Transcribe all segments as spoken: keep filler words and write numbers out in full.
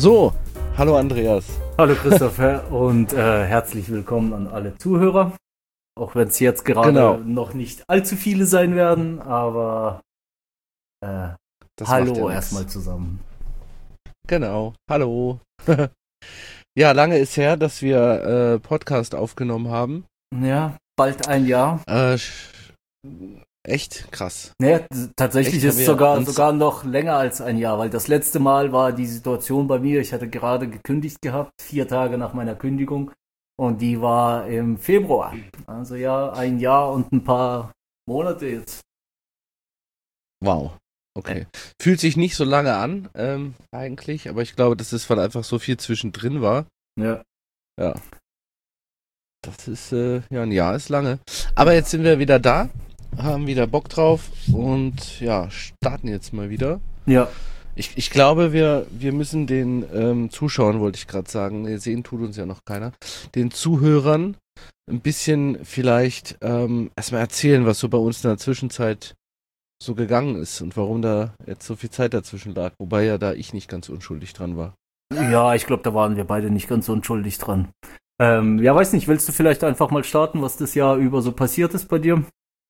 So, hallo Andreas. Hallo Christopher und äh, herzlich willkommen an alle Zuhörer. Auch wenn es jetzt gerade Genau. noch nicht allzu viele sein werden, aber äh, hallo ja erstmal zusammen. Genau, hallo. Ja, lange ist her, dass wir äh, Podcast aufgenommen haben. Ja, bald ein Jahr. Äh, echt krass. Nee, t- tatsächlich Echt, ist haben es wir sogar, uns- sogar noch länger als ein Jahr, weil das letzte Mal war die Situation bei mir, ich hatte gerade gekündigt gehabt, vier Tage nach meiner Kündigung, und die war im Februar. Also ja, ein Jahr und ein paar Monate jetzt. Wow, okay. Fühlt sich nicht so lange an, ähm, eigentlich, aber ich glaube, das ist, weil einfach so viel zwischendrin war. Ja. Ja. Das ist, äh, ja, ein Jahr ist lange. Aber jetzt sind wir wieder da, haben wieder Bock drauf und ja, starten jetzt mal wieder. Ja. Ich, ich glaube, wir, wir müssen den ähm, Zuschauern, wollte ich gerade sagen, nee, sehen tut uns ja noch keiner, den Zuhörern ein bisschen vielleicht ähm, erstmal erzählen, was so bei uns in der Zwischenzeit so gegangen ist und warum da jetzt so viel Zeit dazwischen lag. Wobei ja da ich nicht ganz unschuldig dran war. Ja, ich glaube, da waren wir beide nicht ganz unschuldig dran. Ähm, ja, weiß nicht, willst du vielleicht einfach mal starten, was das Jahr über so passiert ist bei dir?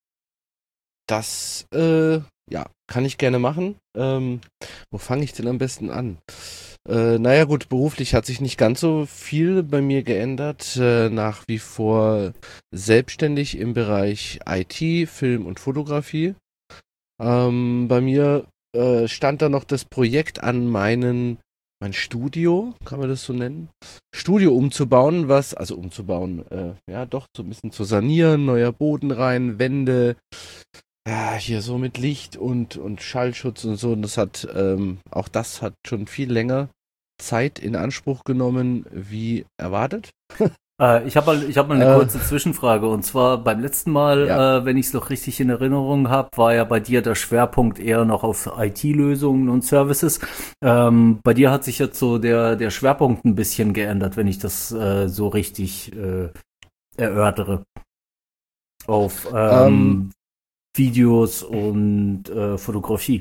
Das, äh, ja, kann ich gerne machen. Ähm, wo fange ich denn am besten an? Äh, naja gut, beruflich hat sich nicht ganz so viel bei mir geändert. Äh, nach wie vor selbstständig im Bereich I T, Film und Fotografie. Ähm, bei mir äh, stand da noch das Projekt an, meinen, mein Studio, kann man das so nennen? Studio umzubauen, was, also umzubauen, äh, ja doch, so ein bisschen zu sanieren, neuer Boden rein, Wände, ja, hier so mit Licht und, und Schallschutz und so. Und das hat, ähm, auch das hat schon viel länger Zeit in Anspruch genommen, wie erwartet. Äh, ich habe mal, ich hab mal eine Äh, kurze Zwischenfrage. Und zwar beim letzten Mal, Ja. äh, wenn ich es noch richtig in Erinnerung habe, war ja bei dir der Schwerpunkt eher noch auf I T-Lösungen und Services. Ähm, bei dir hat sich jetzt so der, der Schwerpunkt ein bisschen geändert, wenn ich das äh, so richtig äh, erörtere. Auf Ähm, ähm, Videos und äh, Fotografie.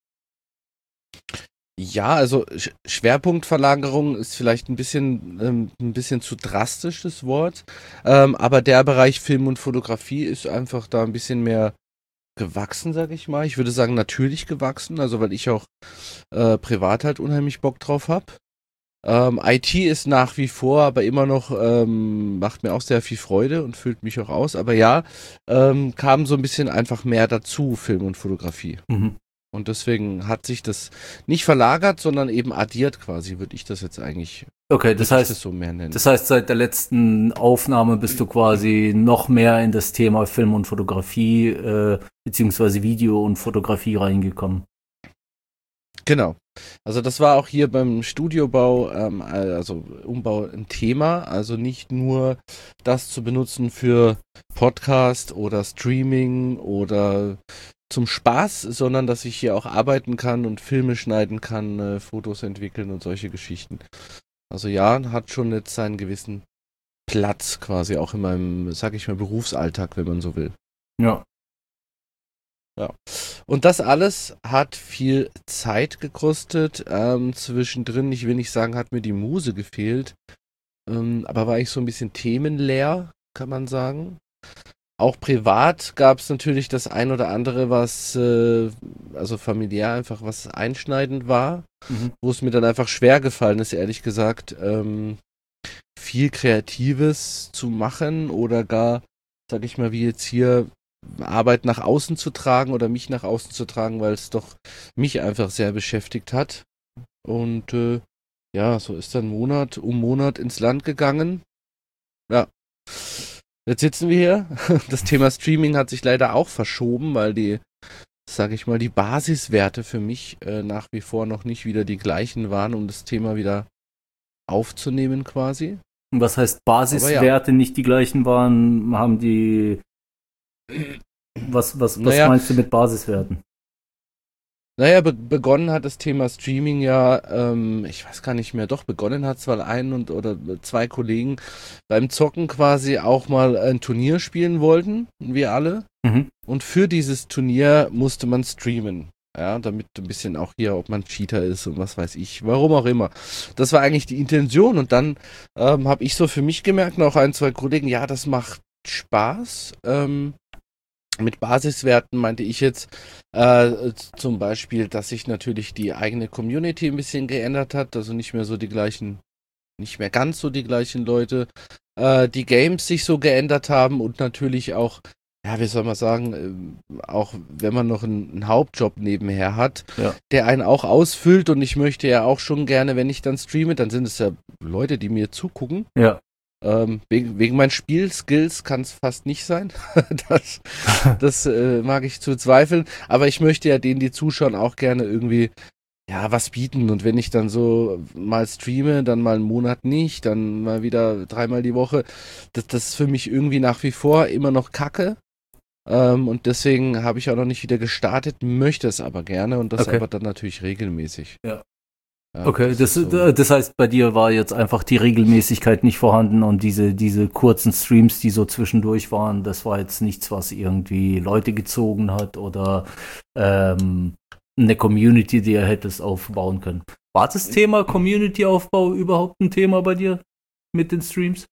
Ja, also Sch Schwerpunktverlagerung ist vielleicht ein bisschen ähm, ein bisschen zu drastisch, das Wort. Ähm, aber der Bereich Film und Fotografie ist einfach da ein bisschen mehr gewachsen, sage ich mal. Ich würde sagen, natürlich gewachsen, also weil ich auch äh, privat halt unheimlich Bock drauf habe. Ähm, I T ist nach wie vor, aber immer noch, ähm, macht mir auch sehr viel Freude und füllt mich auch aus. Aber ja, ähm, kam so ein bisschen einfach mehr dazu, Film und Fotografie. Mhm. Und deswegen hat sich das nicht verlagert, sondern eben addiert quasi, würde ich das jetzt eigentlich, Okay, würde das ich heißt, das so mehr nennen. Das heißt, seit der letzten Aufnahme bist du quasi noch mehr in das Thema Film und Fotografie, äh, beziehungsweise Video und Fotografie reingekommen. Genau. Also das war auch hier beim Studiobau, ähm, also Umbau ein Thema. Also nicht nur das zu benutzen für Podcast oder Streaming oder zum Spaß, sondern dass ich hier auch arbeiten kann und Filme schneiden kann, äh, Fotos entwickeln und solche Geschichten. Also ja, hat schon jetzt seinen gewissen Platz quasi auch in meinem, sag ich mal, Berufsalltag, wenn man so will. Ja. Ja. Und das alles hat viel Zeit gekostet. Ähm, zwischendrin, ich will nicht sagen, hat mir die Muse gefehlt, ähm, aber war ich so ein bisschen themenleer, kann man sagen. Auch privat gab es natürlich das ein oder andere, was, äh, also familiär einfach was einschneidend war, Mhm. wo es mir dann einfach schwer gefallen ist, ehrlich gesagt, ähm, viel Kreatives zu machen oder gar, sag ich mal, wie jetzt hier Arbeit nach außen zu tragen oder mich nach außen zu tragen, weil es doch mich einfach sehr beschäftigt hat. Und äh, ja, so ist dann Monat um Monat ins Land gegangen. Ja, jetzt sitzen wir hier. Das Thema Streaming hat sich leider auch verschoben, weil die, sag ich mal, die Basiswerte für mich äh, nach wie vor noch nicht wieder die gleichen waren, um das Thema wieder aufzunehmen quasi. Und was heißt Aber ja. Basiswerte nicht die gleichen waren, haben die, was, was, was Naja. meinst du mit Basiswerten? Naja, be begonnen hat das Thema Streaming ja, ähm, ich weiß gar nicht mehr, doch begonnen hat es, weil ein und oder zwei Kollegen beim Zocken quasi auch mal ein Turnier spielen wollten, wir alle. Mhm. Und für dieses Turnier musste man streamen. Ja, damit ein bisschen auch hier, ob man Cheater ist und was weiß ich, warum auch immer. Das war eigentlich die Intention und dann ähm, habe ich so für mich gemerkt, noch ein, zwei Kollegen, ja, das macht Spaß. Ähm, mit Basiswerten meinte ich jetzt äh, zum Beispiel, dass sich natürlich die eigene Community ein bisschen geändert hat, also nicht mehr so die gleichen, nicht mehr ganz so die gleichen Leute, äh, die Games sich so geändert haben und natürlich auch, ja, wie soll man sagen, äh, auch wenn man noch einen, einen Hauptjob nebenher hat, Ja. der einen auch ausfüllt und ich möchte ja auch schon gerne, wenn ich dann streame, dann sind es ja Leute, die mir zugucken. Ja. Ähm, wegen, wegen meinen Spielskills kann es fast nicht sein. das das äh, mag ich zu zweifeln. Aber ich möchte ja denen, die zuschauen, auch gerne irgendwie ja was bieten. Und wenn ich dann so mal streame, dann mal einen Monat nicht, dann mal wieder dreimal die Woche, das, das ist für mich irgendwie nach wie vor immer noch Kacke. Ähm, und deswegen habe ich auch noch nicht wieder gestartet, möchte es aber gerne und das Okay. aber dann natürlich regelmäßig. Ja. Ja, Okay, das das, ist so. das heißt, bei dir war jetzt einfach die Regelmäßigkeit nicht vorhanden und diese, diese kurzen Streams, die so zwischendurch waren, das war jetzt nichts, was irgendwie Leute gezogen hat oder ähm, eine Community, die ihr hättest aufbauen können. War das Thema Community-Aufbau überhaupt ein Thema bei dir mit den Streams?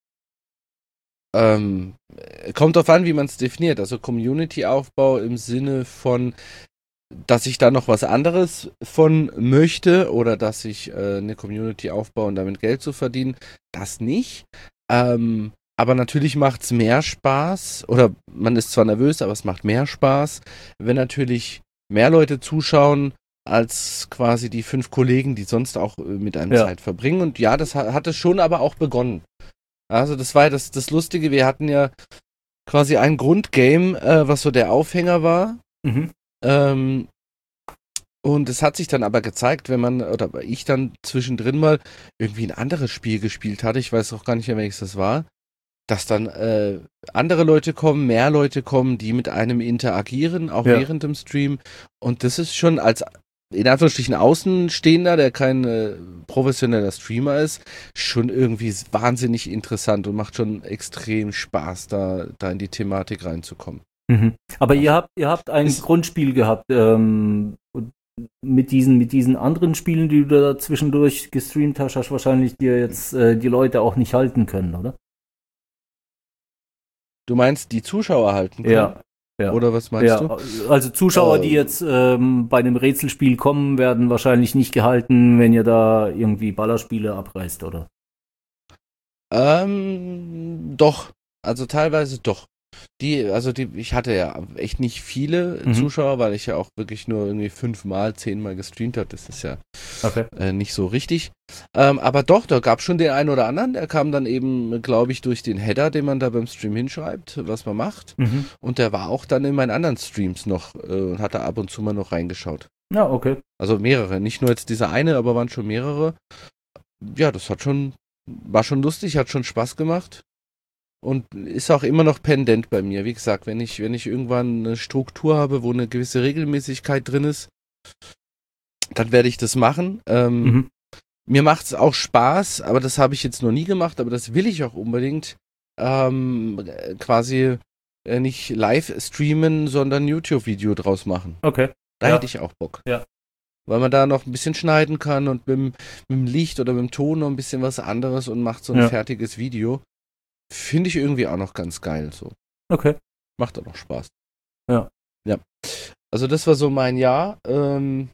Ähm, kommt drauf an, wie man es definiert. Also Community-Aufbau im Sinne von, dass ich da noch was anderes von möchte oder dass ich äh, eine Community aufbaue und damit Geld zu verdienen, das nicht. Ähm, aber natürlich macht es mehr Spaß oder man ist zwar nervös, aber es macht mehr Spaß, wenn natürlich mehr Leute zuschauen als quasi die fünf Kollegen, die sonst auch äh, mit einem Ja. Zeit verbringen. Und ja, das hat, hat es schon aber auch begonnen. Also das war ja das, das Lustige, wir hatten ja quasi ein Grundgame, äh, was so der Aufhänger war. Mhm. Ähm, und es hat sich dann aber gezeigt, wenn man, oder ich dann zwischendrin mal irgendwie ein anderes Spiel gespielt hatte, ich weiß auch gar nicht mehr, welches das war, dass dann äh, andere Leute kommen, mehr Leute kommen, die mit einem interagieren, auch Ja. während dem Stream. Und das ist schon als, in Anführungsstrichen, Außenstehender, der kein äh, professioneller Streamer ist, schon irgendwie wahnsinnig interessant und macht schon extrem Spaß, da, da in die Thematik reinzukommen. Mhm. Aber ihr habt, ihr habt ein Ist- Grundspiel gehabt, ähm, und mit diesen, mit diesen anderen Spielen, die du da zwischendurch gestreamt hast, hast wahrscheinlich dir jetzt äh, die Leute auch nicht halten können, oder? Du meinst, die Zuschauer halten können? Ja. Ja. Oder was meinst Ja, du? also Zuschauer, die Ähm. jetzt ähm, bei einem Rätselspiel kommen, werden wahrscheinlich nicht gehalten, wenn ihr da irgendwie Ballerspiele abreißt, oder? Ähm, doch. Also teilweise doch. Die, also die, ich hatte ja echt nicht viele Mhm. Zuschauer, weil ich ja auch wirklich nur irgendwie fünfmal, zehnmal gestreamt habe. Das ist ja Okay. äh, nicht so richtig. Ähm, aber doch, da gab es schon den einen oder anderen, der kam dann eben, glaube ich, durch den Header, den man da beim Stream hinschreibt, was man macht. Mhm. Und der war auch dann in meinen anderen Streams noch äh, und hat da ab und zu mal noch reingeschaut. Ja, okay. Also mehrere, nicht nur jetzt dieser eine, aber waren schon mehrere. Ja, das hat schon, war schon lustig, hat schon Spaß gemacht. Und ist auch immer noch pendent bei mir. Wie gesagt, wenn ich, wenn ich irgendwann eine Struktur habe, wo eine gewisse Regelmäßigkeit drin ist, dann werde ich das machen. Ähm, Mhm. Mir macht es auch Spaß, aber das habe ich jetzt noch nie gemacht, aber das will ich auch unbedingt. Ähm, quasi äh, nicht live streamen, sondern ein YouTube-Video draus machen. Okay. Da Ja. hätte ich auch Bock. Ja. Weil man da noch ein bisschen schneiden kann und mit dem, mit dem Licht oder mit dem Ton noch ein bisschen was anderes und macht so ein Ja. fertiges Video. Finde ich irgendwie auch noch ganz geil so. Okay. Macht auch noch Spaß. Ja. Ja. Also das war so mein Jahr. Ähm,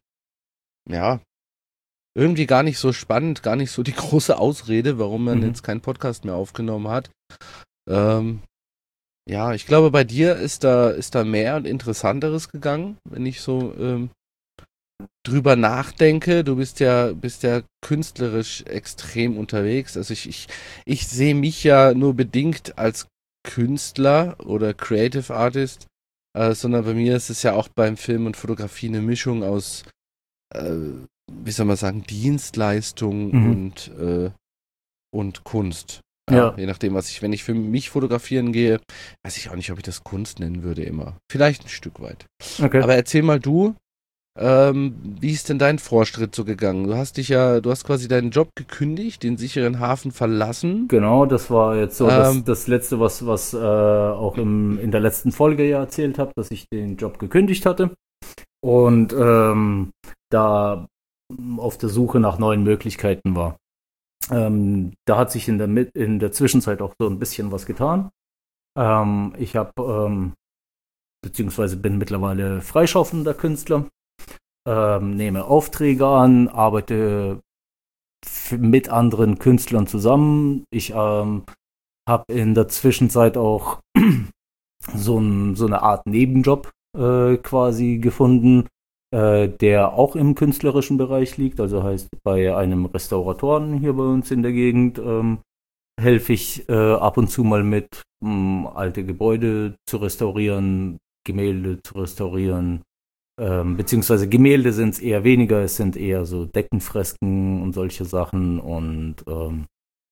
ja. Irgendwie gar nicht so spannend, gar nicht so die große Ausrede, warum man Mhm. jetzt keinen Podcast mehr aufgenommen hat. Ähm, ja, ich glaube, bei dir ist da, ist da mehr und Interessanteres gegangen, wenn ich so ähm, drüber nachdenke. Du bist ja, bist ja künstlerisch extrem unterwegs. Also ich, ich, ich sehe mich ja nur bedingt als Künstler oder Creative Artist, äh, sondern bei mir ist es ja auch beim Film und Fotografie eine Mischung aus, äh, wie soll man sagen, Dienstleistung Mhm. und, äh, und Kunst. Ja. Je nachdem, was ich, wenn ich für mich fotografieren gehe, weiß ich auch nicht, ob ich das Kunst nennen würde immer. Vielleicht ein Stück weit. Okay. Aber erzähl mal du, ähm, wie ist denn dein Vorschritt so gegangen? Du hast dich ja, du hast quasi deinen Job gekündigt, den sicheren Hafen verlassen. Genau, das war jetzt so das, Ähm. das Letzte, was, was äh, auch im, in der letzten Folge ja erzählt habe, dass ich den Job gekündigt hatte. und ähm, da auf der Suche nach neuen Möglichkeiten war. Ähm, da hat sich in der, in der Zwischenzeit auch so ein bisschen was getan. Ähm, ich habe, ähm, beziehungsweise bin mittlerweile freischaffender Künstler, ähm, nehme Aufträge an, arbeite f- mit anderen Künstlern zusammen. Ich ähm, habe in der Zwischenzeit auch so, ein, so eine Art Nebenjob äh, quasi gefunden, äh, der auch im künstlerischen Bereich liegt. Also heißt bei einem Restauratoren hier bei uns in der Gegend ähm, helfe ich äh, ab und zu mal mit, um alte Gebäude zu restaurieren, Gemälde zu restaurieren. Ähm, beziehungsweise Gemälde sind es eher weniger, es sind eher so Deckenfresken und solche Sachen und ähm,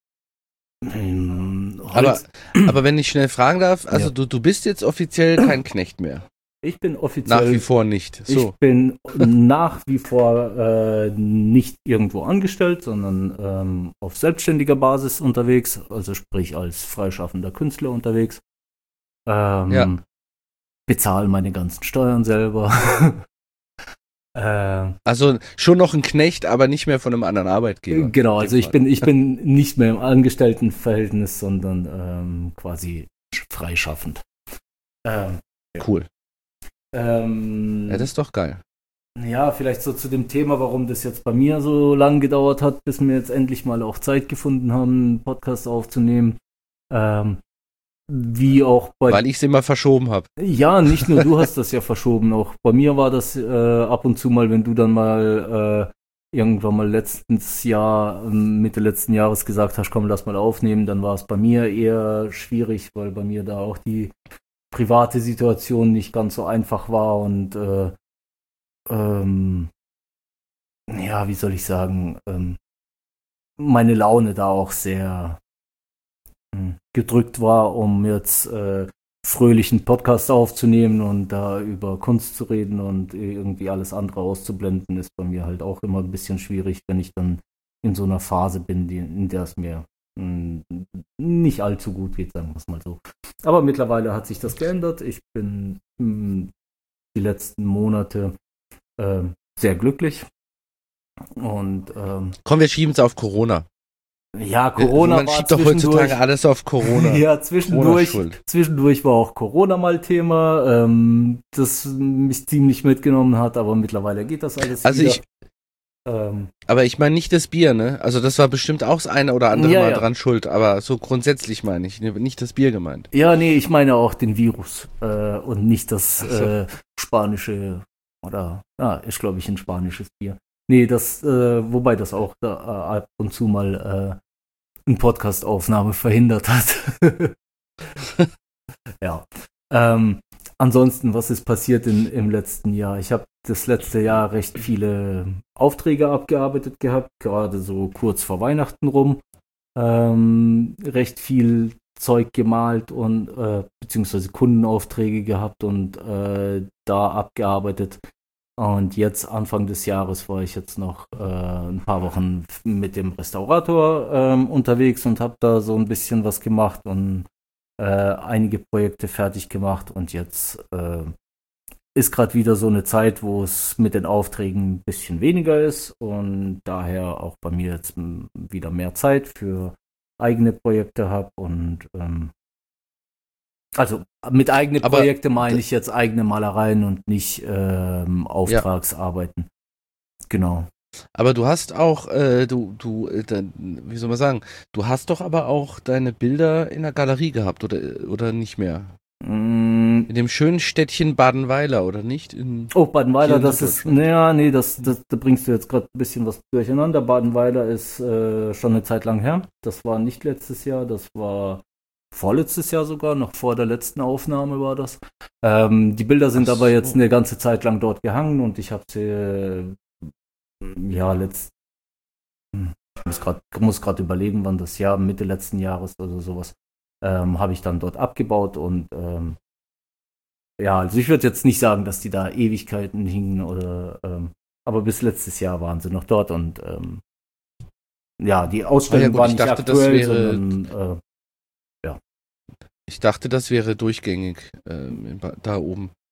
ähm, Aber, Holz. aber wenn ich schnell fragen darf, also Ja. du, du bist jetzt offiziell kein Knecht mehr. Ich bin Nach wie offiziell, vor nicht. ich So. bin nach wie vor äh, nicht irgendwo angestellt, sondern ähm, auf selbstständiger Basis unterwegs, also sprich als freischaffender Künstler unterwegs. Ja. Ähm, bezahle meine ganzen Steuern selber. äh, Also schon noch ein Knecht, aber nicht mehr von einem anderen Arbeitgeber. genau, In also dem ich Fall. bin, ich bin nicht mehr im Angestelltenverhältnis, sondern ähm, quasi freischaffend. Ähm, Cool. ähm, Ja, das ist doch geil. Ja, vielleicht so zu dem Thema, warum das jetzt bei mir so lang gedauert hat, bis wir jetzt endlich mal auch Zeit gefunden haben, einen Podcast aufzunehmen. Ähm, wie auch bei. Weil ich es immer verschoben habe. Ja, nicht nur du hast das ja verschoben, auch bei mir war das äh, ab und zu mal, wenn du dann mal äh, irgendwann mal letztes Jahr, ähm, Mitte letzten Jahres gesagt hast, komm, lass mal aufnehmen, dann war es bei mir eher schwierig, weil bei mir da auch die private Situation nicht ganz so einfach war und äh, ähm, ja, wie soll ich sagen, ähm, meine Laune da auch sehr mh, gedrückt war, um jetzt äh, fröhlichen Podcast aufzunehmen und da über Kunst zu reden und irgendwie alles andere auszublenden, ist bei mir halt auch immer ein bisschen schwierig, wenn ich dann in so einer Phase bin, die, in der es mir mh, nicht allzu gut geht, sagen wir es mal so. Aber mittlerweile hat sich das geändert. Ich bin mh, die letzten Monate äh, sehr glücklich. Und ähm, Komm, wir schieben es auf Corona. ja, Corona Man war schiebt doch zwischendurch. heutzutage alles auf Corona. Ja, zwischendurch, Corona-Schuld. zwischendurch war auch Corona mal Thema, ähm, das mich ziemlich mitgenommen hat, aber mittlerweile geht das alles Also wieder. ich, Ähm, aber ich meine nicht das Bier, ne? Also das war bestimmt auch das eine oder andere Ja, Mal ja. dran schuld, aber so grundsätzlich meine ich, nicht das Bier gemeint. ja, nee, ich meine auch den Virus äh, und nicht das Ach so. äh, spanische oder, ja, ist glaube ich ein spanisches Bier. Nee, das, äh, wobei das auch da, äh, ab und zu mal äh, eine Podcast-Aufnahme verhindert hat. Ja. Ähm, ansonsten, was ist passiert in, im letzten Jahr? Ich habe das letzte Jahr recht viele Aufträge abgearbeitet gehabt, gerade so kurz vor Weihnachten rum. Ähm, recht viel Zeug gemalt und äh, beziehungsweise Kundenaufträge gehabt und äh, da abgearbeitet. Und jetzt Anfang des Jahres war ich jetzt noch äh, ein paar Wochen mit dem Restaurator ähm, unterwegs und habe da so ein bisschen was gemacht und äh, einige Projekte fertig gemacht. Und jetzt äh, ist gerade wieder so eine Zeit, wo es mit den Aufträgen ein bisschen weniger ist und daher auch bei mir jetzt m, wieder mehr Zeit für eigene Projekte habe und ähm, also mit eigene Aber Projekte meine d- ich jetzt eigene Malereien und nicht ähm, Ja, Auftragsarbeiten. Genau. aber du hast auch, äh, du, du, äh, da, wie soll man sagen, du hast doch aber auch deine Bilder in der Galerie gehabt, oder, oder nicht mehr? Mm, In dem schönen Städtchen Badenweiler, oder nicht? In, Oh, hier Badenweiler, in das ist, Süddeutschland. naja, nee, das, das, da bringst du jetzt gerade ein bisschen was durcheinander. Badenweiler ist äh, schon eine Zeit lang her. Das war nicht letztes Jahr, das war vorletztes Jahr sogar, noch vor der letzten Aufnahme war das. Ähm, die Bilder Ach sind aber jetzt so. eine ganze Zeit lang dort gehangen und ich habe sie, äh, ja, letzt, ich muss gerade muss gerade überlegen, wann das Jahr, Mitte letzten Jahres oder sowas, ähm, habe ich dann dort abgebaut und ähm, ja, also ich würde jetzt nicht sagen, dass die da Ewigkeiten hingen oder, ähm, aber bis letztes Jahr waren sie noch dort und ähm, ja, die Ah ja Ausstellung gut, war ich nicht dachte, das aktuell, wäre, sondern äh, ja. ich dachte, das wäre durchgängig ähm, in Ba- da oben.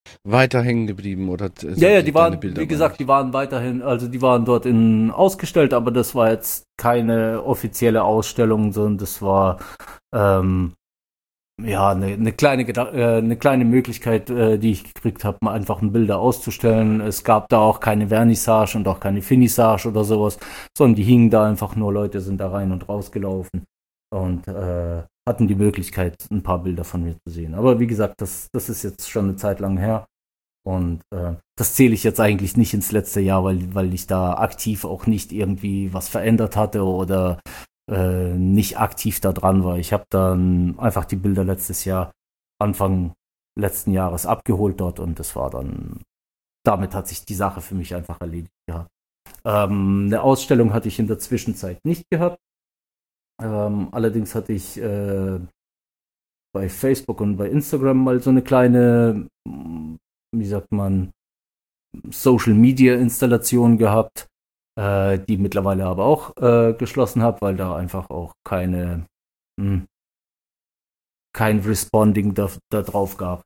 weiter hängen geblieben oder so Ja, ja, die waren, Bilder wie gesagt, die waren weiterhin, also die waren dort in ausgestellt, aber das war jetzt keine offizielle Ausstellung, sondern das war ähm, ja eine, eine kleine äh, eine kleine Möglichkeit, äh, die ich gekriegt habe, mal einfach Bilder auszustellen. Es gab da auch keine Vernissage und auch keine Finissage oder sowas, sondern die hingen da einfach nur, Leute sind da rein und rausgelaufen und äh, hatten die Möglichkeit, ein paar Bilder von mir zu sehen. Aber wie gesagt, das, das ist jetzt schon eine Zeit lang her. Und äh, das zähle ich jetzt eigentlich nicht ins letzte Jahr, weil, weil ich da aktiv auch nicht irgendwie was verändert hatte oder äh, nicht aktiv da dran war. Ich habe dann einfach die Bilder letztes Jahr, Anfang letzten Jahres abgeholt dort und das war dann, damit hat sich die Sache für mich einfach erledigt gehabt. Ähm, eine Ausstellung hatte ich in der Zwischenzeit nicht gehabt. Ähm, allerdings hatte ich äh, bei Facebook und bei Instagram mal so eine kleine, wie sagt man, Social-Media-Installation gehabt, äh, die mittlerweile aber auch äh, geschlossen habe, weil da einfach auch keine mh, kein Responding da, da drauf gab.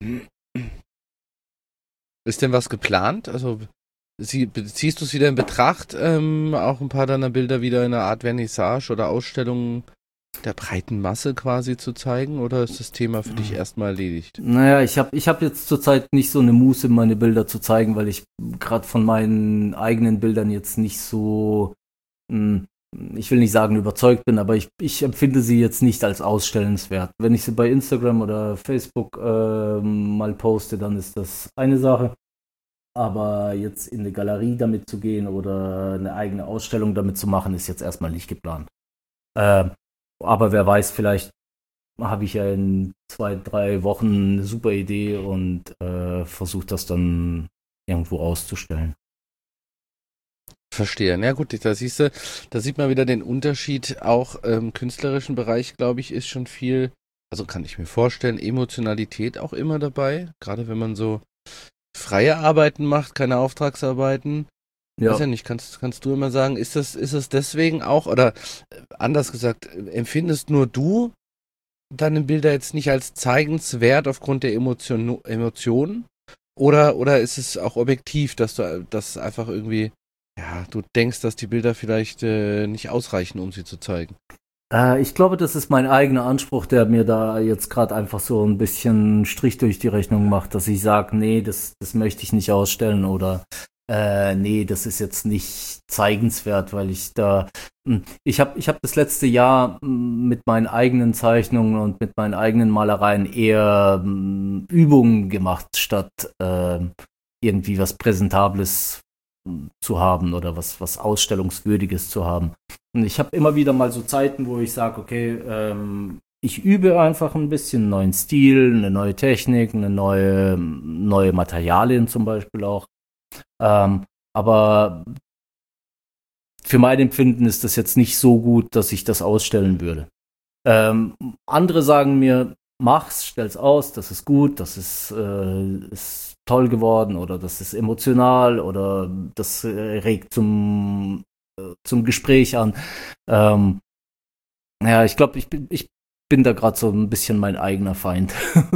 Ist denn was geplant? Also sie, ziehst du es wieder in Betracht, ähm, auch ein paar deiner Bilder wieder in einer Art Vernissage oder Ausstellung der breiten Masse quasi zu zeigen, oder ist das Thema für dich erstmal erledigt? Naja, ich habe ich hab jetzt zurzeit nicht so eine Muße, meine Bilder zu zeigen, weil ich gerade von meinen eigenen Bildern jetzt nicht so, mh, ich will nicht sagen überzeugt bin, aber ich, ich empfinde sie jetzt nicht als ausstellenswert. Wenn ich sie bei Instagram oder Facebook äh, mal poste, dann ist das eine Sache. Aber jetzt in eine Galerie damit zu gehen oder eine eigene Ausstellung damit zu machen, ist jetzt erstmal nicht geplant. Äh, aber wer weiß, vielleicht habe ich ja in zwei, drei Wochen eine super Idee und äh, versuche das dann irgendwo auszustellen. Verstehe. Na gut, da siehst du, da sieht man wieder den Unterschied. Auch im künstlerischen Bereich, glaube ich, ist schon viel, also kann ich mir vorstellen, Emotionalität auch immer dabei. Gerade wenn man so freie Arbeiten macht, keine Auftragsarbeiten. Ja. Weiß ja nicht, kannst, kannst du immer sagen, ist das, ist es deswegen auch, oder anders gesagt, empfindest nur du deine Bilder jetzt nicht als zeigenswert aufgrund der Emotion, Emotionen? Oder, oder ist es auch objektiv, dass du das einfach irgendwie, ja, du denkst, dass die Bilder vielleicht äh, nicht ausreichen, um sie zu zeigen? Äh, ich glaube, das ist mein eigener Anspruch, der mir da jetzt gerade einfach so ein bisschen Strich durch die Rechnung macht, dass ich sage, nee, das, das möchte ich nicht ausstellen oder äh, nee, das ist jetzt nicht zeigenswert, weil ich da, ich habe ich hab das letzte Jahr mit meinen eigenen Zeichnungen und mit meinen eigenen Malereien eher m, Übungen gemacht, statt äh, irgendwie was Präsentables zu haben oder was, was Ausstellungswürdiges zu haben. Und ich habe immer wieder mal so Zeiten, wo ich sage, okay, ähm, ich übe einfach ein bisschen einen neuen Stil, eine neue Technik, eine neue, neue Materialien zum Beispiel auch. Ähm, aber für mein Empfinden ist das jetzt nicht so gut, dass ich das ausstellen würde. Ähm, andere sagen mir, mach's, stell's aus, das ist gut, das ist, äh, ist toll geworden oder das ist emotional oder das äh, regt zum, äh, zum Gespräch an. Ähm, ja, ich glaube, ich bin, ich bin da gerade so ein bisschen mein eigener Feind.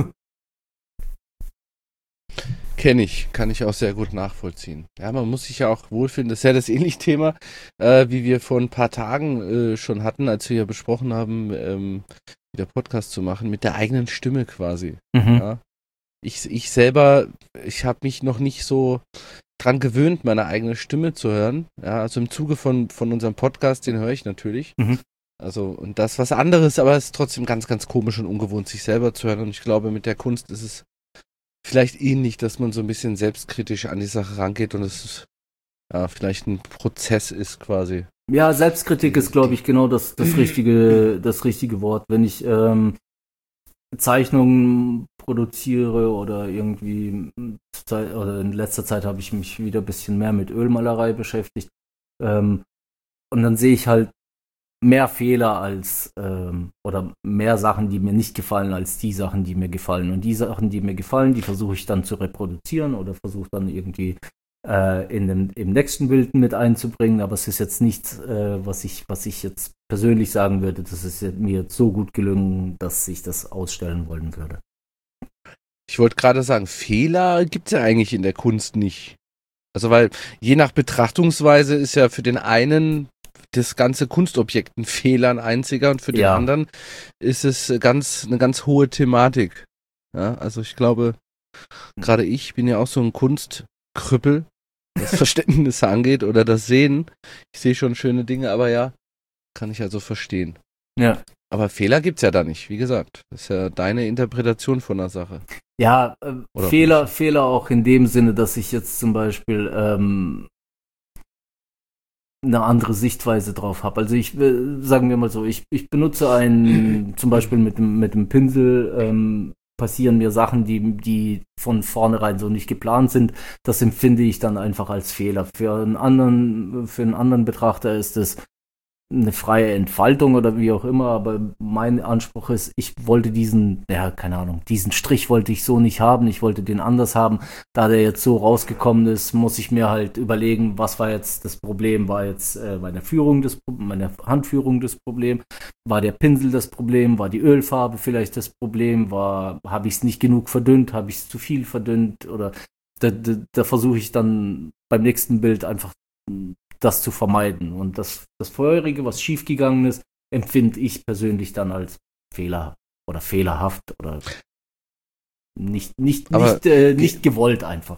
Kenne ich, kann ich auch sehr gut nachvollziehen. Ja, man muss sich ja auch wohlfühlen. Das ist ja das ähnliche Thema, äh, wie wir vor ein paar Tagen äh, schon hatten, als wir ja besprochen haben, ähm, wieder Podcast zu machen, mit der eigenen Stimme quasi. Mhm. Ja. Ich, ich selber, ich habe mich noch nicht so dran gewöhnt, meine eigene Stimme zu hören. Ja, also im Zuge von, von unserem Podcast, den höre ich natürlich. Mhm. Also, und das was anderes, aber es ist trotzdem ganz, ganz komisch und ungewohnt, sich selber zu hören. Und ich glaube, mit der Kunst ist es vielleicht ähnlich, dass man so ein bisschen selbstkritisch an die Sache rangeht und es ja, vielleicht ein Prozess ist quasi. Ja, Selbstkritik ist, glaube ich, genau das, das, richtige, das richtige Wort. Wenn ich ähm, Zeichnungen produziere oder irgendwie, oder in letzter Zeit habe ich mich wieder ein bisschen mehr mit Ölmalerei beschäftigt ähm, und dann sehe ich halt mehr Fehler als ähm, oder mehr Sachen, die mir nicht gefallen, als die Sachen, die mir gefallen. Und die Sachen, die mir gefallen, die versuche ich dann zu reproduzieren oder versuche dann irgendwie äh, in dem, im nächsten Bild mit einzubringen. Aber es ist jetzt nichts, äh, was ich, was ich jetzt persönlich sagen würde, das ist mir jetzt so gut gelungen, dass ich das ausstellen wollen würde. ich wollte gerade sagen, Fehler gibt's ja eigentlich in der Kunst nicht. Also weil je nach Betrachtungsweise ist ja für den einen das ganze Kunstobjekt ein Fehler, ein einziger, und für den Ja. anderen ist es ganz eine ganz hohe Thematik. Ja, also ich glaube, gerade ich bin ja auch so ein Kunstkrüppel, was Verständnis angeht oder das Sehen. Ich sehe schon schöne Dinge, aber ja, kann ich also verstehen. Ja. Aber Fehler gibt's ja da nicht, wie gesagt. Das ist ja deine Interpretation von der Sache. Ja, äh, Oder Fehler, Fehler auch in dem Sinne, dass ich jetzt zum Beispiel ähm, eine andere Sichtweise drauf habe. Also ich, äh, sagen wir mal so, ich, ich benutze einen, zum Beispiel mit dem, mit dem Pinsel, ähm, passieren mir Sachen, die, die von vornherein so nicht geplant sind. Das empfinde ich dann einfach als Fehler. Für einen anderen, für einen anderen Betrachter ist es eine freie Entfaltung oder wie auch immer, aber mein Anspruch ist, ich wollte diesen, ja, keine Ahnung, diesen Strich wollte ich so nicht haben, ich wollte den anders haben. Da der jetzt so rausgekommen ist, muss ich mir halt überlegen, was war jetzt das Problem? War jetzt äh, meine Führung das meine Handführung das Problem? War der Pinsel das Problem? War die Ölfarbe vielleicht das Problem? War, habe ich es nicht genug verdünnt? Habe ich es zu viel verdünnt? Oder da, da, da versuche ich dann beim nächsten Bild einfach das zu vermeiden. Und das, das Vorherige, was schiefgegangen ist, empfinde ich persönlich dann als Fehler oder fehlerhaft oder nicht, nicht, Aber nicht, äh, nicht gewollt einfach.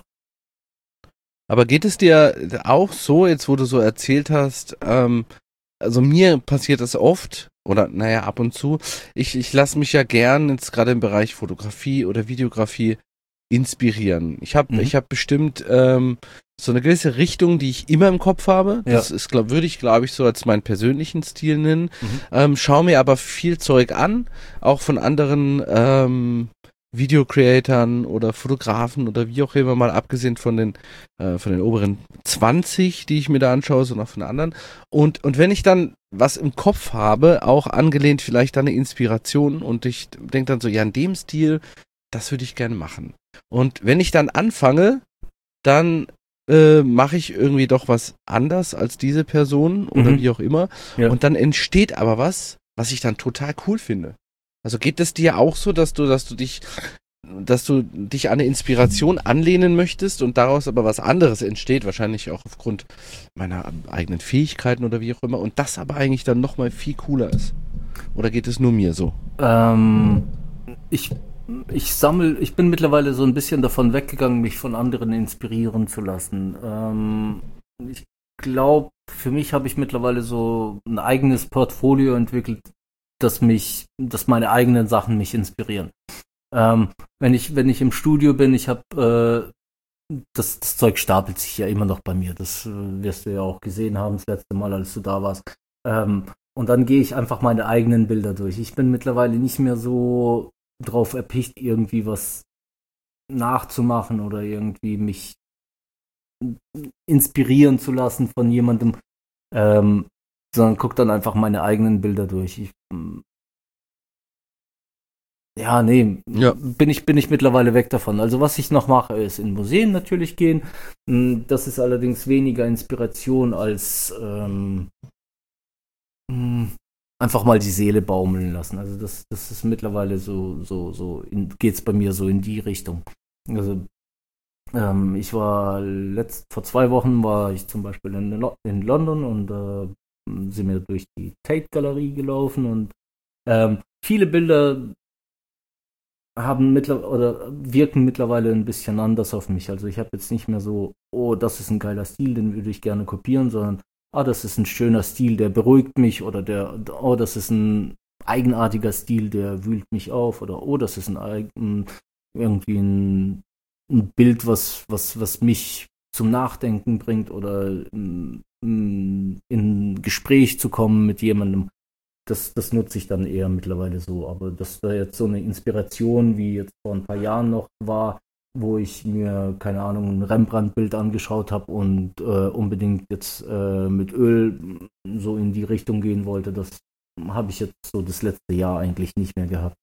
Aber geht es dir auch so, jetzt wo du so erzählt hast, ähm, also mir passiert das oft, oder naja, ab und zu, ich, ich lasse mich ja gern jetzt gerade im Bereich Fotografie oder Videografie inspirieren. Ich habe Mhm. ich habe bestimmt ähm, so eine gewisse Richtung, die ich immer im Kopf habe. Das Ja. ist, glaub, würde ich, glaube ich, so als meinen persönlichen Stil nennen. Mhm. Ähm, schau mir aber viel Zeug an, auch von anderen ähm, Videocreatern oder Fotografen oder wie auch immer, mal abgesehen von den äh, von den oberen zwanzig, die ich mir da anschaue, sondern auch von anderen. Und und wenn ich dann was im Kopf habe, auch angelehnt vielleicht an eine Inspiration, und ich denke dann so, ja, in dem Stil, das würde ich gerne machen. Und wenn ich dann anfange, dann äh, mache ich irgendwie doch was anders als diese Person oder Mhm. wie auch immer. Ja. Und dann entsteht aber was, was ich dann total cool finde. Also geht es dir auch so, dass du, dass du dich, dass du dich an eine Inspiration anlehnen möchtest und daraus aber was anderes entsteht, wahrscheinlich auch aufgrund meiner eigenen Fähigkeiten oder wie auch immer, und das aber eigentlich dann nochmal viel cooler ist? Oder geht es nur mir so? Ähm, ich ich sammel, ich bin mittlerweile so ein bisschen davon weggegangen, mich von anderen inspirieren zu lassen. Ähm, ich glaube, für mich habe ich mittlerweile so ein eigenes Portfolio entwickelt, dass mich, dass meine eigenen Sachen mich inspirieren. Ähm, wenn ich, wenn ich im Studio bin, ich habe äh, das, das Zeug stapelt sich ja immer noch bei mir. Das äh, wirst du ja auch gesehen haben, das letzte Mal, als du da warst. Ähm, und dann gehe ich einfach meine eigenen Bilder durch. Ich bin mittlerweile nicht mehr so drauf erpicht, irgendwie was nachzumachen oder irgendwie mich inspirieren zu lassen von jemandem, ähm, sondern gucke dann einfach meine eigenen Bilder durch. Ich, ja, nee, Ja. bin ich, bin ich mittlerweile weg davon. Also was ich noch mache, ist in Museen natürlich gehen. Das ist allerdings weniger Inspiration als ähm, einfach mal die Seele baumeln lassen. Also das, das ist mittlerweile so, so, so, geht es bei mir so in die Richtung. Also ähm, ich war letzt, vor zwei Wochen war ich zum Beispiel in, in London und äh, sind wir durch die Tate-Galerie gelaufen und ähm, viele Bilder haben mittlerweile oder wirken mittlerweile ein bisschen anders auf mich. Also ich habe jetzt nicht mehr so, oh, das ist ein geiler Stil, den würde ich gerne kopieren, sondern ah, das ist ein schöner Stil, der beruhigt mich, oder der, oh, das ist ein eigenartiger Stil, der wühlt mich auf, oder oh, das ist ein, ein irgendwie ein, ein Bild, was, was, was mich zum Nachdenken bringt oder in, in Gespräch zu kommen mit jemandem. Das, das nutze ich dann eher mittlerweile so. Aber dass da jetzt so eine Inspiration, wie jetzt vor ein paar Jahren noch war, wo ich mir, keine Ahnung, ein Rembrandt-Bild angeschaut habe und äh, unbedingt jetzt äh, mit Öl so in die Richtung gehen wollte, das habe ich jetzt so das letzte Jahr eigentlich nicht mehr gehabt.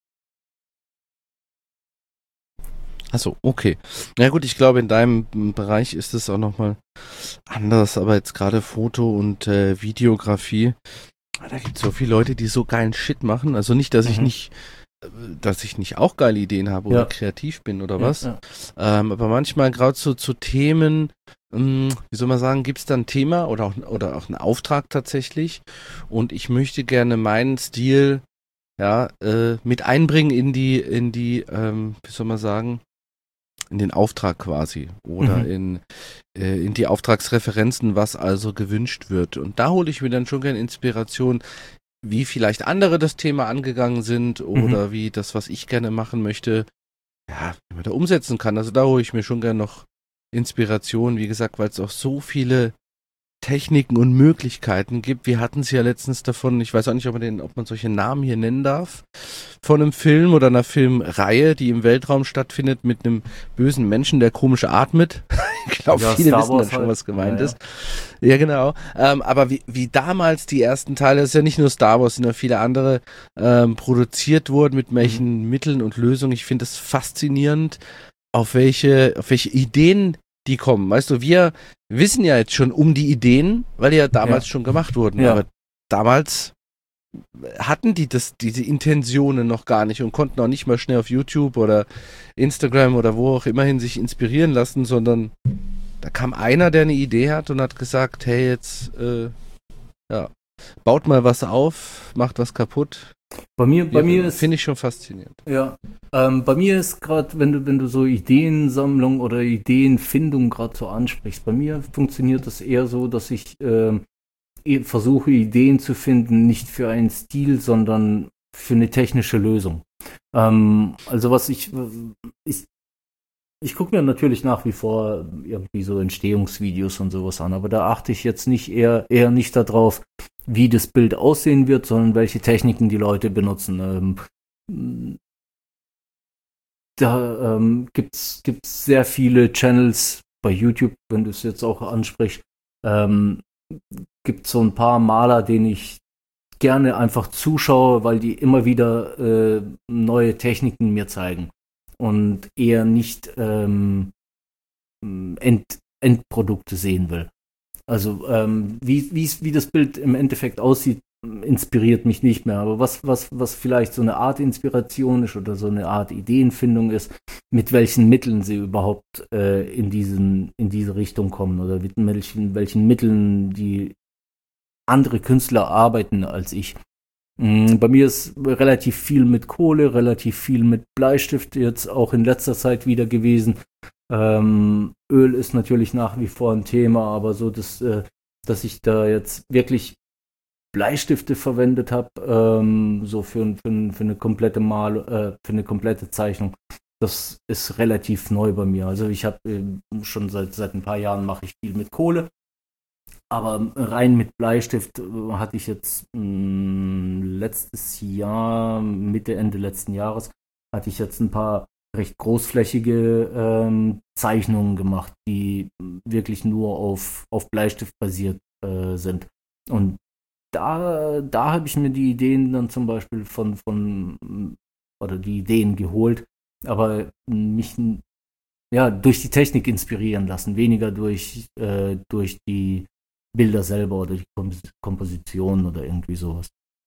Achso, okay. Na gut, ich glaube, in deinem Bereich ist es auch nochmal anders, aber jetzt gerade Foto und äh, Videografie, da gibt es so viele Leute, die so geilen Shit machen. Also nicht, dass ich Mhm. nicht dass ich nicht auch geile Ideen habe oder Ja. kreativ bin oder Ja, was. ja. Ähm, aber manchmal gerade so zu Themen, mh, wie soll man sagen, gibt es dann ein Thema oder auch, oder auch einen Auftrag tatsächlich und ich möchte gerne meinen Stil ja, äh, mit einbringen in die, in die, ähm, wie soll man sagen, in den Auftrag quasi oder Mhm. in, äh, in die Auftragsreferenzen, was also gewünscht wird. Und da hole ich mir dann schon gerne Inspiration, wie vielleicht andere das Thema angegangen sind oder Mhm. wie das, was ich gerne machen möchte, ja, wie man da umsetzen kann. Also da hole ich mir schon gerne noch Inspiration, wie gesagt, weil es auch so viele Techniken und Möglichkeiten gibt. Wir hatten es ja letztens davon, ich weiß auch nicht, ob man, den, ob man solche Namen hier nennen darf, von einem Film oder einer Filmreihe, die im Weltraum stattfindet mit einem bösen Menschen, der komisch atmet. Ich glaube, Ja, viele Star wissen dann Wars schon, halt. was gemeint Ja, ist. Ja, genau. Ähm, aber wie, wie damals die ersten Teile, das ist ja nicht nur Star Wars, sind ja viele andere ähm, produziert wurden, mit welchen Mhm. Mitteln und Lösungen. Ich finde es faszinierend, auf welche, auf welche Ideen die kommen. Weißt du, wir wissen ja jetzt schon um die Ideen, weil die ja damals Ja. schon gemacht wurden. Ja. Aber damals hatten die das, diese Intentionen noch gar nicht und konnten auch nicht mal schnell auf YouTube oder Instagram oder wo auch immerhin sich inspirieren lassen, sondern da kam einer, der eine Idee hat und hat gesagt, hey, jetzt äh, ja, baut mal was auf, macht was kaputt. Bei mir, bei mir ist Finde ich schon faszinierend. Ja, ähm, bei mir ist gerade, wenn du, wenn du so Ideensammlung oder Ideenfindung gerade so ansprichst, bei mir funktioniert das eher so, dass ich ähm, eh versuche, Ideen zu finden, nicht für einen Stil, sondern für eine technische Lösung. Ähm, also was ich, ich, ich gucke mir natürlich nach wie vor irgendwie so Entstehungsvideos und sowas an, aber da achte ich jetzt nicht eher, eher nicht darauf, wie das Bild aussehen wird, sondern welche Techniken die Leute benutzen. Ähm, Da ähm, gibt's gibt's sehr viele Channels bei YouTube, wenn du es jetzt auch ansprichst. Ähm, gibt so ein paar Maler, denen ich gerne einfach zuschaue, weil die immer wieder äh, neue Techniken mir zeigen und eher nicht ähm, End, Endprodukte sehen will. Also ähm, wie, wie das Bild im Endeffekt aussieht, inspiriert mich nicht mehr. Aber was, was, was vielleicht so eine Art Inspiration ist oder so eine Art Ideenfindung ist, mit welchen Mitteln sie überhaupt äh, in, diesen, in diese Richtung kommen oder mit welchen, welchen Mitteln die andere Künstler arbeiten als ich. Mm, Bei mir ist relativ viel mit Kohle, relativ viel mit Bleistift jetzt auch in letzter Zeit wieder gewesen. Ähm, Öl ist natürlich nach wie vor ein Thema, aber so, dass, äh, dass ich da jetzt wirklich Bleistifte verwendet habe, ähm, so für, für, für eine komplette Mal, äh, für eine komplette Zeichnung. Das ist relativ neu bei mir. Also ich habe äh, schon seit seit ein paar Jahren mache ich viel mit Kohle, aber rein mit Bleistift äh, hatte ich jetzt mh, letztes Jahr, Mitte, Ende letzten Jahres, hatte ich jetzt ein paar recht großflächige ähm, Zeichnungen gemacht, die wirklich nur auf, auf Bleistift basiert äh, sind. Und da, da habe ich mir die Ideen dann zum Beispiel von, von oder die Ideen geholt, aber mich ja durch die Technik inspirieren lassen, weniger durch, äh, durch die Bilder selber oder die Kompos- Komposition oder irgendwie sowas.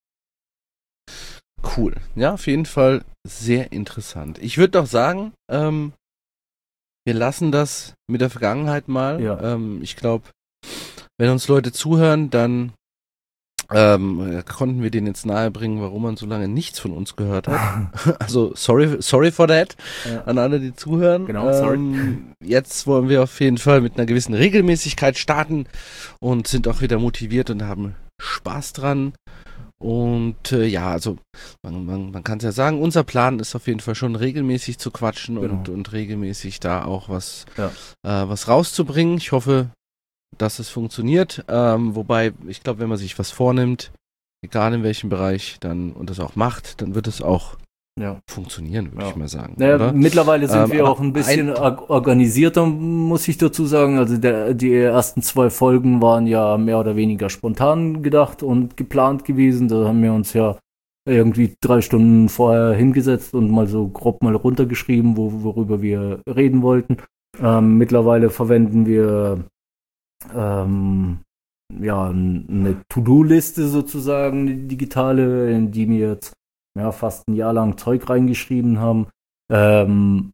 Cool. Ja, auf jeden Fall sehr interessant. Ich würde doch sagen, ähm, wir lassen das mit der Vergangenheit mal. Ja. Ähm, ich glaube, wenn uns Leute zuhören, dann ähm, konnten wir denen jetzt nahebringen, warum man so lange nichts von uns gehört hat. Also sorry, sorry for that Ja. an alle, die zuhören. Genau, sorry. Ähm, jetzt wollen wir auf jeden Fall mit einer gewissen Regelmäßigkeit starten und sind auch wieder motiviert und haben Spaß dran. Und äh, ja, also man, man, man kann es ja sagen, unser Plan ist auf jeden Fall schon regelmäßig zu quatschen Genau. und, und regelmäßig da auch was, Ja. äh, was rauszubringen. Ich hoffe, dass es funktioniert. Ähm, wobei, ich glaube, wenn man sich was vornimmt, egal in welchem Bereich, dann und das auch macht, dann wird es auch Ja. funktionieren, würde Ja. ich mal sagen. Naja, oder? mittlerweile sind Ähm, wir aber auch ein bisschen ein- or- organisierter, muss ich dazu sagen. Also der, die ersten zwei Folgen waren ja mehr oder weniger spontan gedacht und geplant gewesen. Da haben wir uns ja irgendwie drei Stunden vorher hingesetzt und mal so grob mal runtergeschrieben, wo, worüber wir reden wollten. Ähm, mittlerweile verwenden wir ähm, ja eine To-Do-Liste sozusagen, eine digitale, in die mir jetzt ja, fast ein Jahr lang Zeug reingeschrieben haben. Ähm,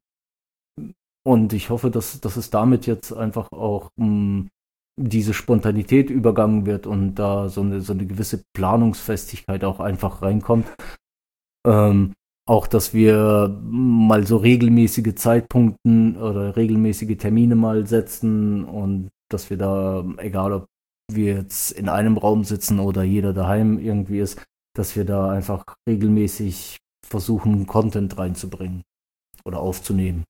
und ich hoffe, dass, dass es damit jetzt einfach auch mh, diese Spontanität übergangen wird und da so eine, so eine gewisse Planungsfestigkeit auch einfach reinkommt. Ähm, auch, dass wir mal so regelmäßige Zeitpunkten oder regelmäßige Termine mal setzen und dass wir da, egal ob wir jetzt in einem Raum sitzen oder jeder daheim irgendwie ist, dass wir da einfach regelmäßig versuchen, Content reinzubringen oder aufzunehmen.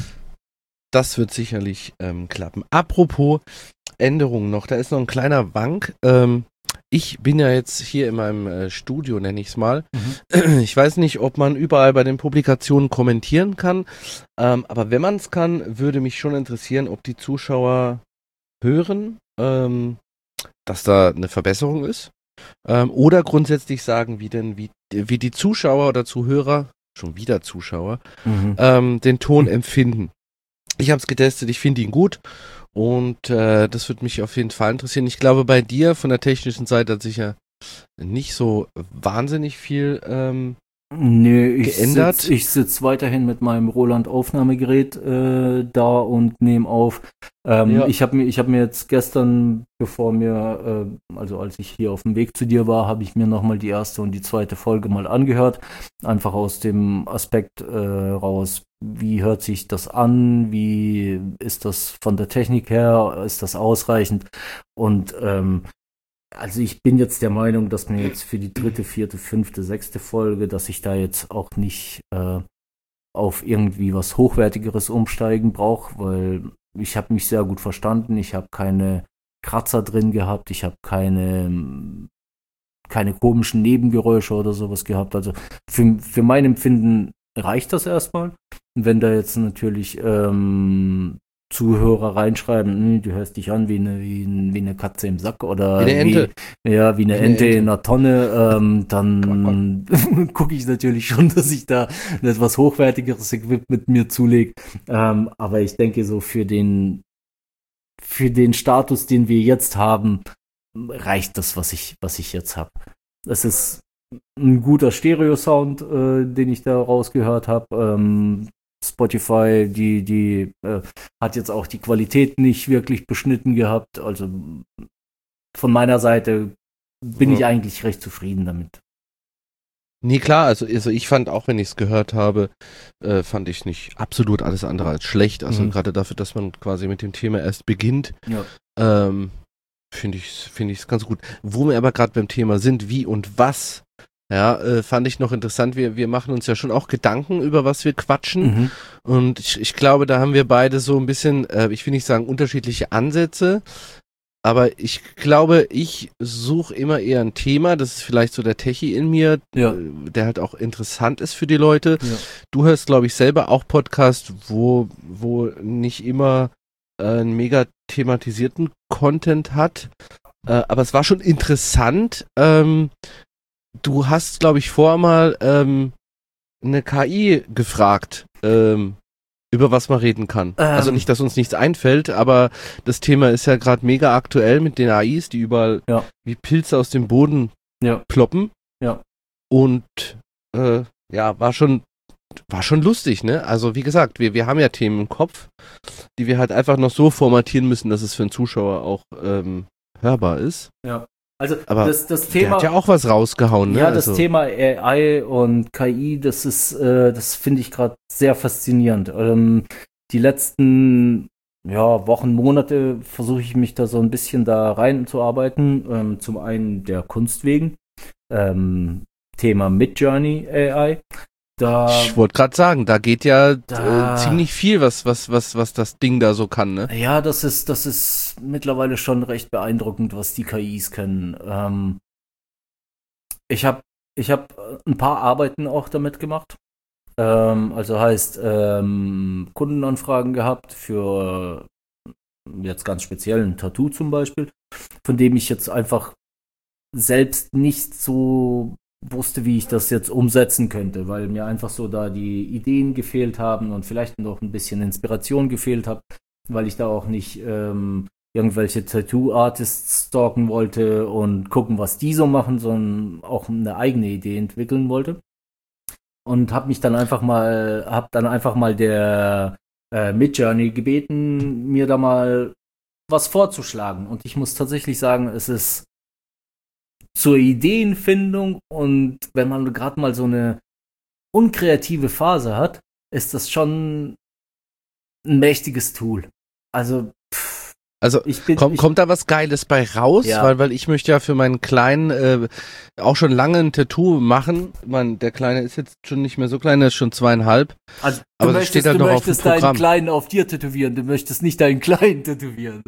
Das wird sicherlich ähm, klappen. Apropos Änderungen noch, da ist noch ein kleiner Wank. Ähm, ich bin ja jetzt hier in meinem äh, Studio, nenne ich es mal. Mhm. Ich weiß nicht, ob man überall bei den Publikationen kommentieren kann, ähm, aber wenn man es kann, würde mich schon interessieren, ob die Zuschauer hören, ähm, dass da eine Verbesserung ist, ähm, oder grundsätzlich sagen, wie denn wie, wie die Zuschauer oder Zuhörer, schon wieder Zuschauer, mhm. ähm, den Ton mhm. empfinden. Ich habe es getestet, ich finde ihn gut und äh, das würde mich auf jeden Fall interessieren. Ich glaube, bei dir von der technischen Seite hat sich ja nicht so wahnsinnig viel ähm, nee, ich geändert. Sitz, ich sitze weiterhin mit meinem Roland-Aufnahmegerät äh, da und nehme auf. Ähm, ja. Ich habe mir, ich hab mir jetzt gestern, bevor mir, äh, also als ich hier auf dem Weg zu dir war, habe ich mir nochmal die erste und die zweite Folge mal angehört. Einfach aus dem Aspekt äh, raus, wie hört sich das an, wie ist das von der Technik her, ist das ausreichend? Und ähm, also ich bin jetzt der Meinung, dass mir jetzt für die dritte, vierte, fünfte, sechste Folge, dass ich da jetzt auch nicht äh, auf irgendwie was Hochwertigeres umsteigen brauche, weil ich habe mich sehr gut verstanden, ich habe keine Kratzer drin gehabt, ich habe keine keine komischen Nebengeräusche oder sowas gehabt. Also für, für mein Empfinden reicht das erstmal. Und wenn da jetzt natürlich ähm, Zuhörer reinschreiben, du hörst dich an wie eine, wie, wie eine Katze im Sack oder wie eine Ente, wie, ja, wie eine, wie eine Ente, Ente in einer Tonne, ähm, dann gucke ich natürlich schon, dass ich da ein etwas hochwertigeres Equipment mir zulege. Ähm, aber ich denke so für den für den Status, den wir jetzt haben, reicht das, was ich was ich jetzt habe. Es ist ein guter Stereo-Sound, äh, den ich da rausgehört habe. Ähm, Spotify, die, die äh, hat jetzt auch die Qualität nicht wirklich beschnitten gehabt. Also von meiner Seite bin ja. ich eigentlich recht zufrieden damit. Nee, klar, also, also ich fand auch, wenn ich es gehört habe, äh, fand ich nicht absolut alles andere als schlecht. Also mhm. gerade dafür, dass man quasi mit dem Thema erst beginnt, ja. ähm, finde ich es find ich's ganz gut. Wo wir aber gerade beim Thema sind, wie und was, ja, äh, fand ich noch interessant. Wir, wir machen uns ja schon auch Gedanken, über was wir quatschen. Mhm. Und ich, ich glaube, da haben wir beide so ein bisschen, äh, ich will nicht sagen unterschiedliche Ansätze, aber ich glaube, ich suche immer eher ein Thema, das ist vielleicht so der Techie in mir, ja. der halt auch interessant ist für die Leute. Ja. Du hörst, glaube ich, selber auch Podcast, wo, wo nicht immer äh, einen mega thematisierten Content hat. Äh, aber es war schon interessant. Ähm, du hast, glaube ich, vorher mal ähm, eine K I gefragt, ähm, über was man reden kann. Ähm, also nicht, dass uns nichts einfällt, aber das Thema ist ja gerade mega aktuell mit den A Is, die überall ja. wie Pilze aus dem Boden ja. ploppen. Ja. Und äh, ja, war schon war schon lustig, ne? Also wie gesagt, wir, wir haben ja Themen im Kopf, die wir halt einfach noch so formatieren müssen, dass es für einen Zuschauer auch ähm, hörbar ist. Ja. Also aber das, das Thema, der hat ja auch was rausgehauen, ne? Ja, das also. Thema A I und K I, das ist, äh, das finde ich gerade sehr faszinierend. Ähm, die letzten ja, Wochen, Monate versuche ich mich da so ein bisschen da reinzuarbeiten. Ähm, zum einen der Kunst wegen, ähm, Thema Midjourney A I. Da, ich wollte gerade sagen, da geht ja da, äh, ziemlich viel, was, was, was, was das Ding da so kann, ne? Ja, das ist, das ist mittlerweile schon recht beeindruckend, was die K Is können. Ähm, ich habe ich hab ein paar Arbeiten auch damit gemacht. Ähm, also heißt, ähm, Kundenanfragen gehabt für jetzt ganz speziell ein Tattoo zum Beispiel, von dem ich jetzt einfach selbst nicht so wusste, wie ich das jetzt umsetzen könnte, weil mir einfach so da die Ideen gefehlt haben und vielleicht noch ein bisschen Inspiration gefehlt hat, weil ich da auch nicht ähm, irgendwelche Tattoo-Artists stalken wollte und gucken, was die so machen, sondern auch eine eigene Idee entwickeln wollte. und habe mich dann einfach mal, habe dann einfach mal der äh, Midjourney gebeten, mir da mal was vorzuschlagen. Und ich muss tatsächlich sagen, es ist zur Ideenfindung und wenn man gerade mal so eine unkreative Phase hat, ist das schon ein mächtiges Tool. Also Also ich bin, kommt, ich, kommt da was Geiles bei raus? Ja. Weil, weil ich möchte ja für meinen Kleinen äh, auch schon lange ein Tattoo machen. Man, der Kleine ist jetzt schon nicht mehr so klein, der ist schon zweieinhalb. Also aber du das möchtest, steht halt du noch auf dem möchtest deinen Programm. Kleinen auf dir tätowieren, du möchtest nicht deinen Kleinen tätowieren.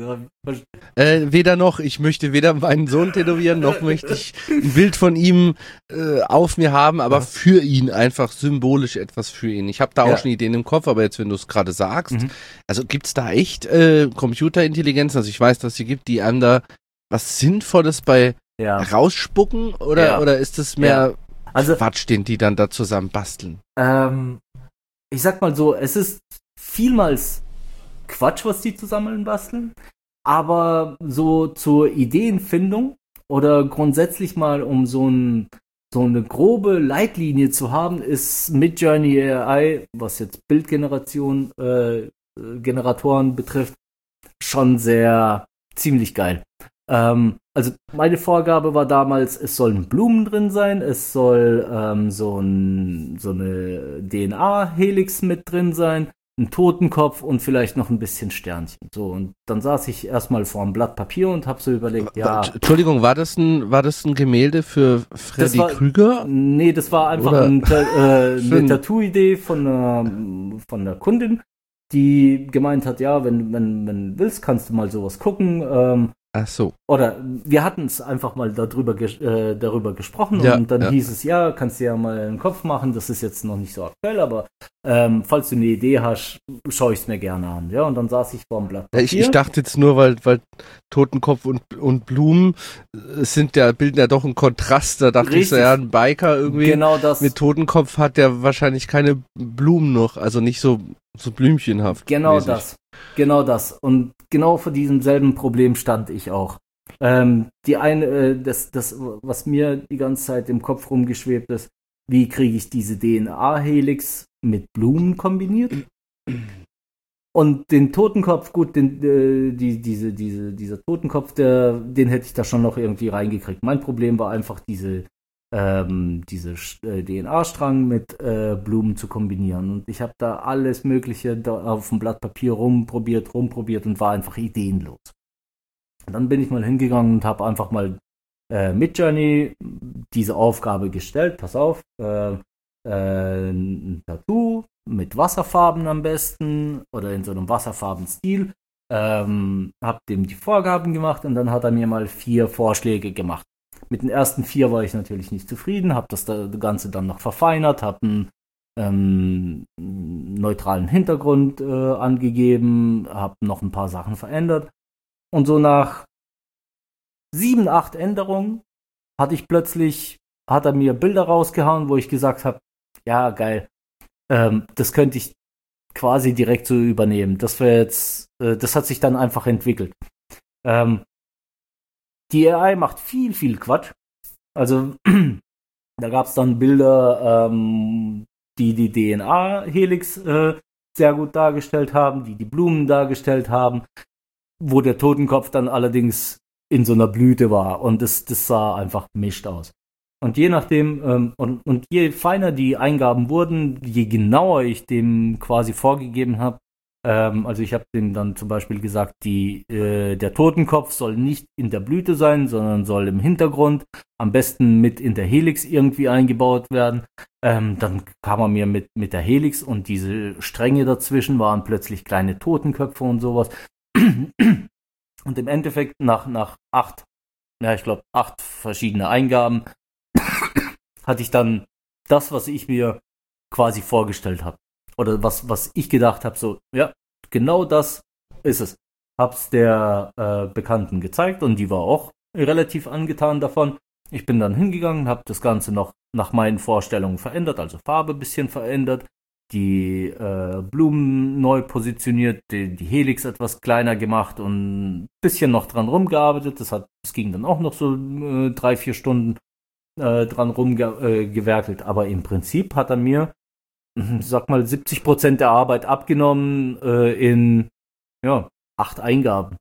Äh, weder noch, ich möchte weder meinen Sohn tätowieren, noch möchte ich ein Bild von ihm äh, auf mir haben, aber Ja. für ihn, einfach symbolisch etwas für ihn. Ich habe da auch Ja. schon Ideen im Kopf, aber jetzt, wenn du es gerade sagst, Mhm. also gibt's da echt äh, Computerintelligenz, also ich weiß, dass sie gibt, die einem da was Sinnvolles bei Ja. rausspucken oder, Ja. oder ist es mehr Also Quatsch, den die dann da zusammen basteln? Ähm, ich sag mal so, es ist vielmals Quatsch, was die zusammen basteln, aber so zur Ideenfindung oder grundsätzlich mal um so, ein, so eine grobe Leitlinie zu haben, ist Midjourney A I, was jetzt Bildgeneration, äh, Generatoren betrifft, schon sehr ziemlich geil. Ähm, also meine Vorgabe war damals, es sollen Blumen drin sein, es soll ähm, so, ein, so eine D N A-Helix mit drin sein, ein Totenkopf und vielleicht noch ein bisschen Sternchen. So, und dann saß ich erstmal vor einem Blatt Papier und habe so überlegt, ja. Entschuldigung, war das ein, war das ein Gemälde für Freddy war, Krüger? Nee, das war einfach ein, äh, eine Tattoo-Idee von einer, von einer Kundin, die gemeint hat, ja, wenn, wenn, wenn du willst, kannst du mal sowas gucken. Ähm, Ach so. Oder wir hatten es einfach mal darüber, ges- äh, darüber gesprochen Ja, und dann ja. hieß es, ja, kannst dir ja mal einen Kopf machen, das ist jetzt noch nicht so aktuell, aber ähm, falls du eine Idee hast, schaue ich es mir gerne an. Ja, und dann saß ich vor dem Blatt Ja, Papier. ich, ich dachte jetzt nur, weil, weil Totenkopf und, und Blumen äh, sind ja, bilden ja doch einen Kontrast. Da dachte ich so, Richtig. ja, ein Biker irgendwie Genau das. mit Totenkopf hat ja wahrscheinlich keine Blumen noch, also nicht so, so blümchenhaft. Genau mäßig. das. Genau das. Und genau vor diesem selben Problem stand ich auch. Ähm, die eine, äh, das, das, was mir die ganze Zeit im Kopf rumgeschwebt ist, wie kriege ich diese D N A-Helix mit Blumen kombiniert? Und den Totenkopf, gut, den, äh, die, diese, diese, dieser Totenkopf, der, den hätte ich da schon noch irgendwie reingekriegt. Mein Problem war einfach diese, ähm, diese äh, D N A-Strang mit äh, Blumen zu kombinieren. Und ich habe da alles Mögliche da auf dem Blatt Papier rumprobiert, rumprobiert und war einfach ideenlos. Und dann bin ich mal hingegangen und habe einfach mal äh, Midjourney diese Aufgabe gestellt. Pass auf, äh, äh, ein Tattoo mit Wasserfarben am besten oder in so einem Wasserfarbenstil. Ähm, hab dem die Vorgaben gemacht und dann hat er mir mal vier Vorschläge gemacht. Mit den ersten vier war ich natürlich nicht zufrieden, habe das, das Ganze dann noch verfeinert, habe einen ähm, neutralen Hintergrund äh, angegeben, habe noch ein paar Sachen verändert. Und so nach sieben, acht Änderungen hatte ich plötzlich, hat er mir Bilder rausgehauen, wo ich gesagt habe, ja, geil, ähm, das könnte ich quasi direkt so übernehmen. Das wäre jetzt, äh, das hat sich dann einfach entwickelt. Ähm, die A I macht viel, viel Quatsch. Also, da gab es dann Bilder, ähm, die die D N A-Helix äh, sehr gut dargestellt haben, die die Blumen dargestellt haben, wo der Totenkopf dann allerdings in so einer Blüte war und das, das sah einfach mischt aus. Und je nachdem, ähm, und, und je feiner die Eingaben wurden, je genauer ich dem quasi vorgegeben habe, ähm, also ich habe dem dann zum Beispiel gesagt, die, äh, der Totenkopf soll nicht in der Blüte sein, sondern soll im Hintergrund, am besten mit in der Helix irgendwie eingebaut werden. Ähm, dann kam er mir mit, mit der Helix und diese Stränge dazwischen waren plötzlich kleine Totenköpfe und sowas. Und im Endeffekt nach, nach acht, ja, ich glaube, acht verschiedene Eingaben hatte ich dann das, was ich mir quasi vorgestellt habe. Oder was, was ich gedacht habe, so, ja, genau das ist es. Hab's der äh, Bekannten gezeigt und die war auch relativ angetan davon. Ich bin dann hingegangen, habe das Ganze noch nach meinen Vorstellungen verändert, also Farbe ein bisschen verändert, die äh, Blumen neu positioniert, die, die Helix etwas kleiner gemacht und ein bisschen noch dran rumgearbeitet. Das, hat, das ging dann auch noch so äh, drei, vier Stunden. äh, dran rumgewerkelt. Äh, Aber im Prinzip hat er mir, sag mal, siebzig Prozent der Arbeit abgenommen äh, in ja, acht Eingaben.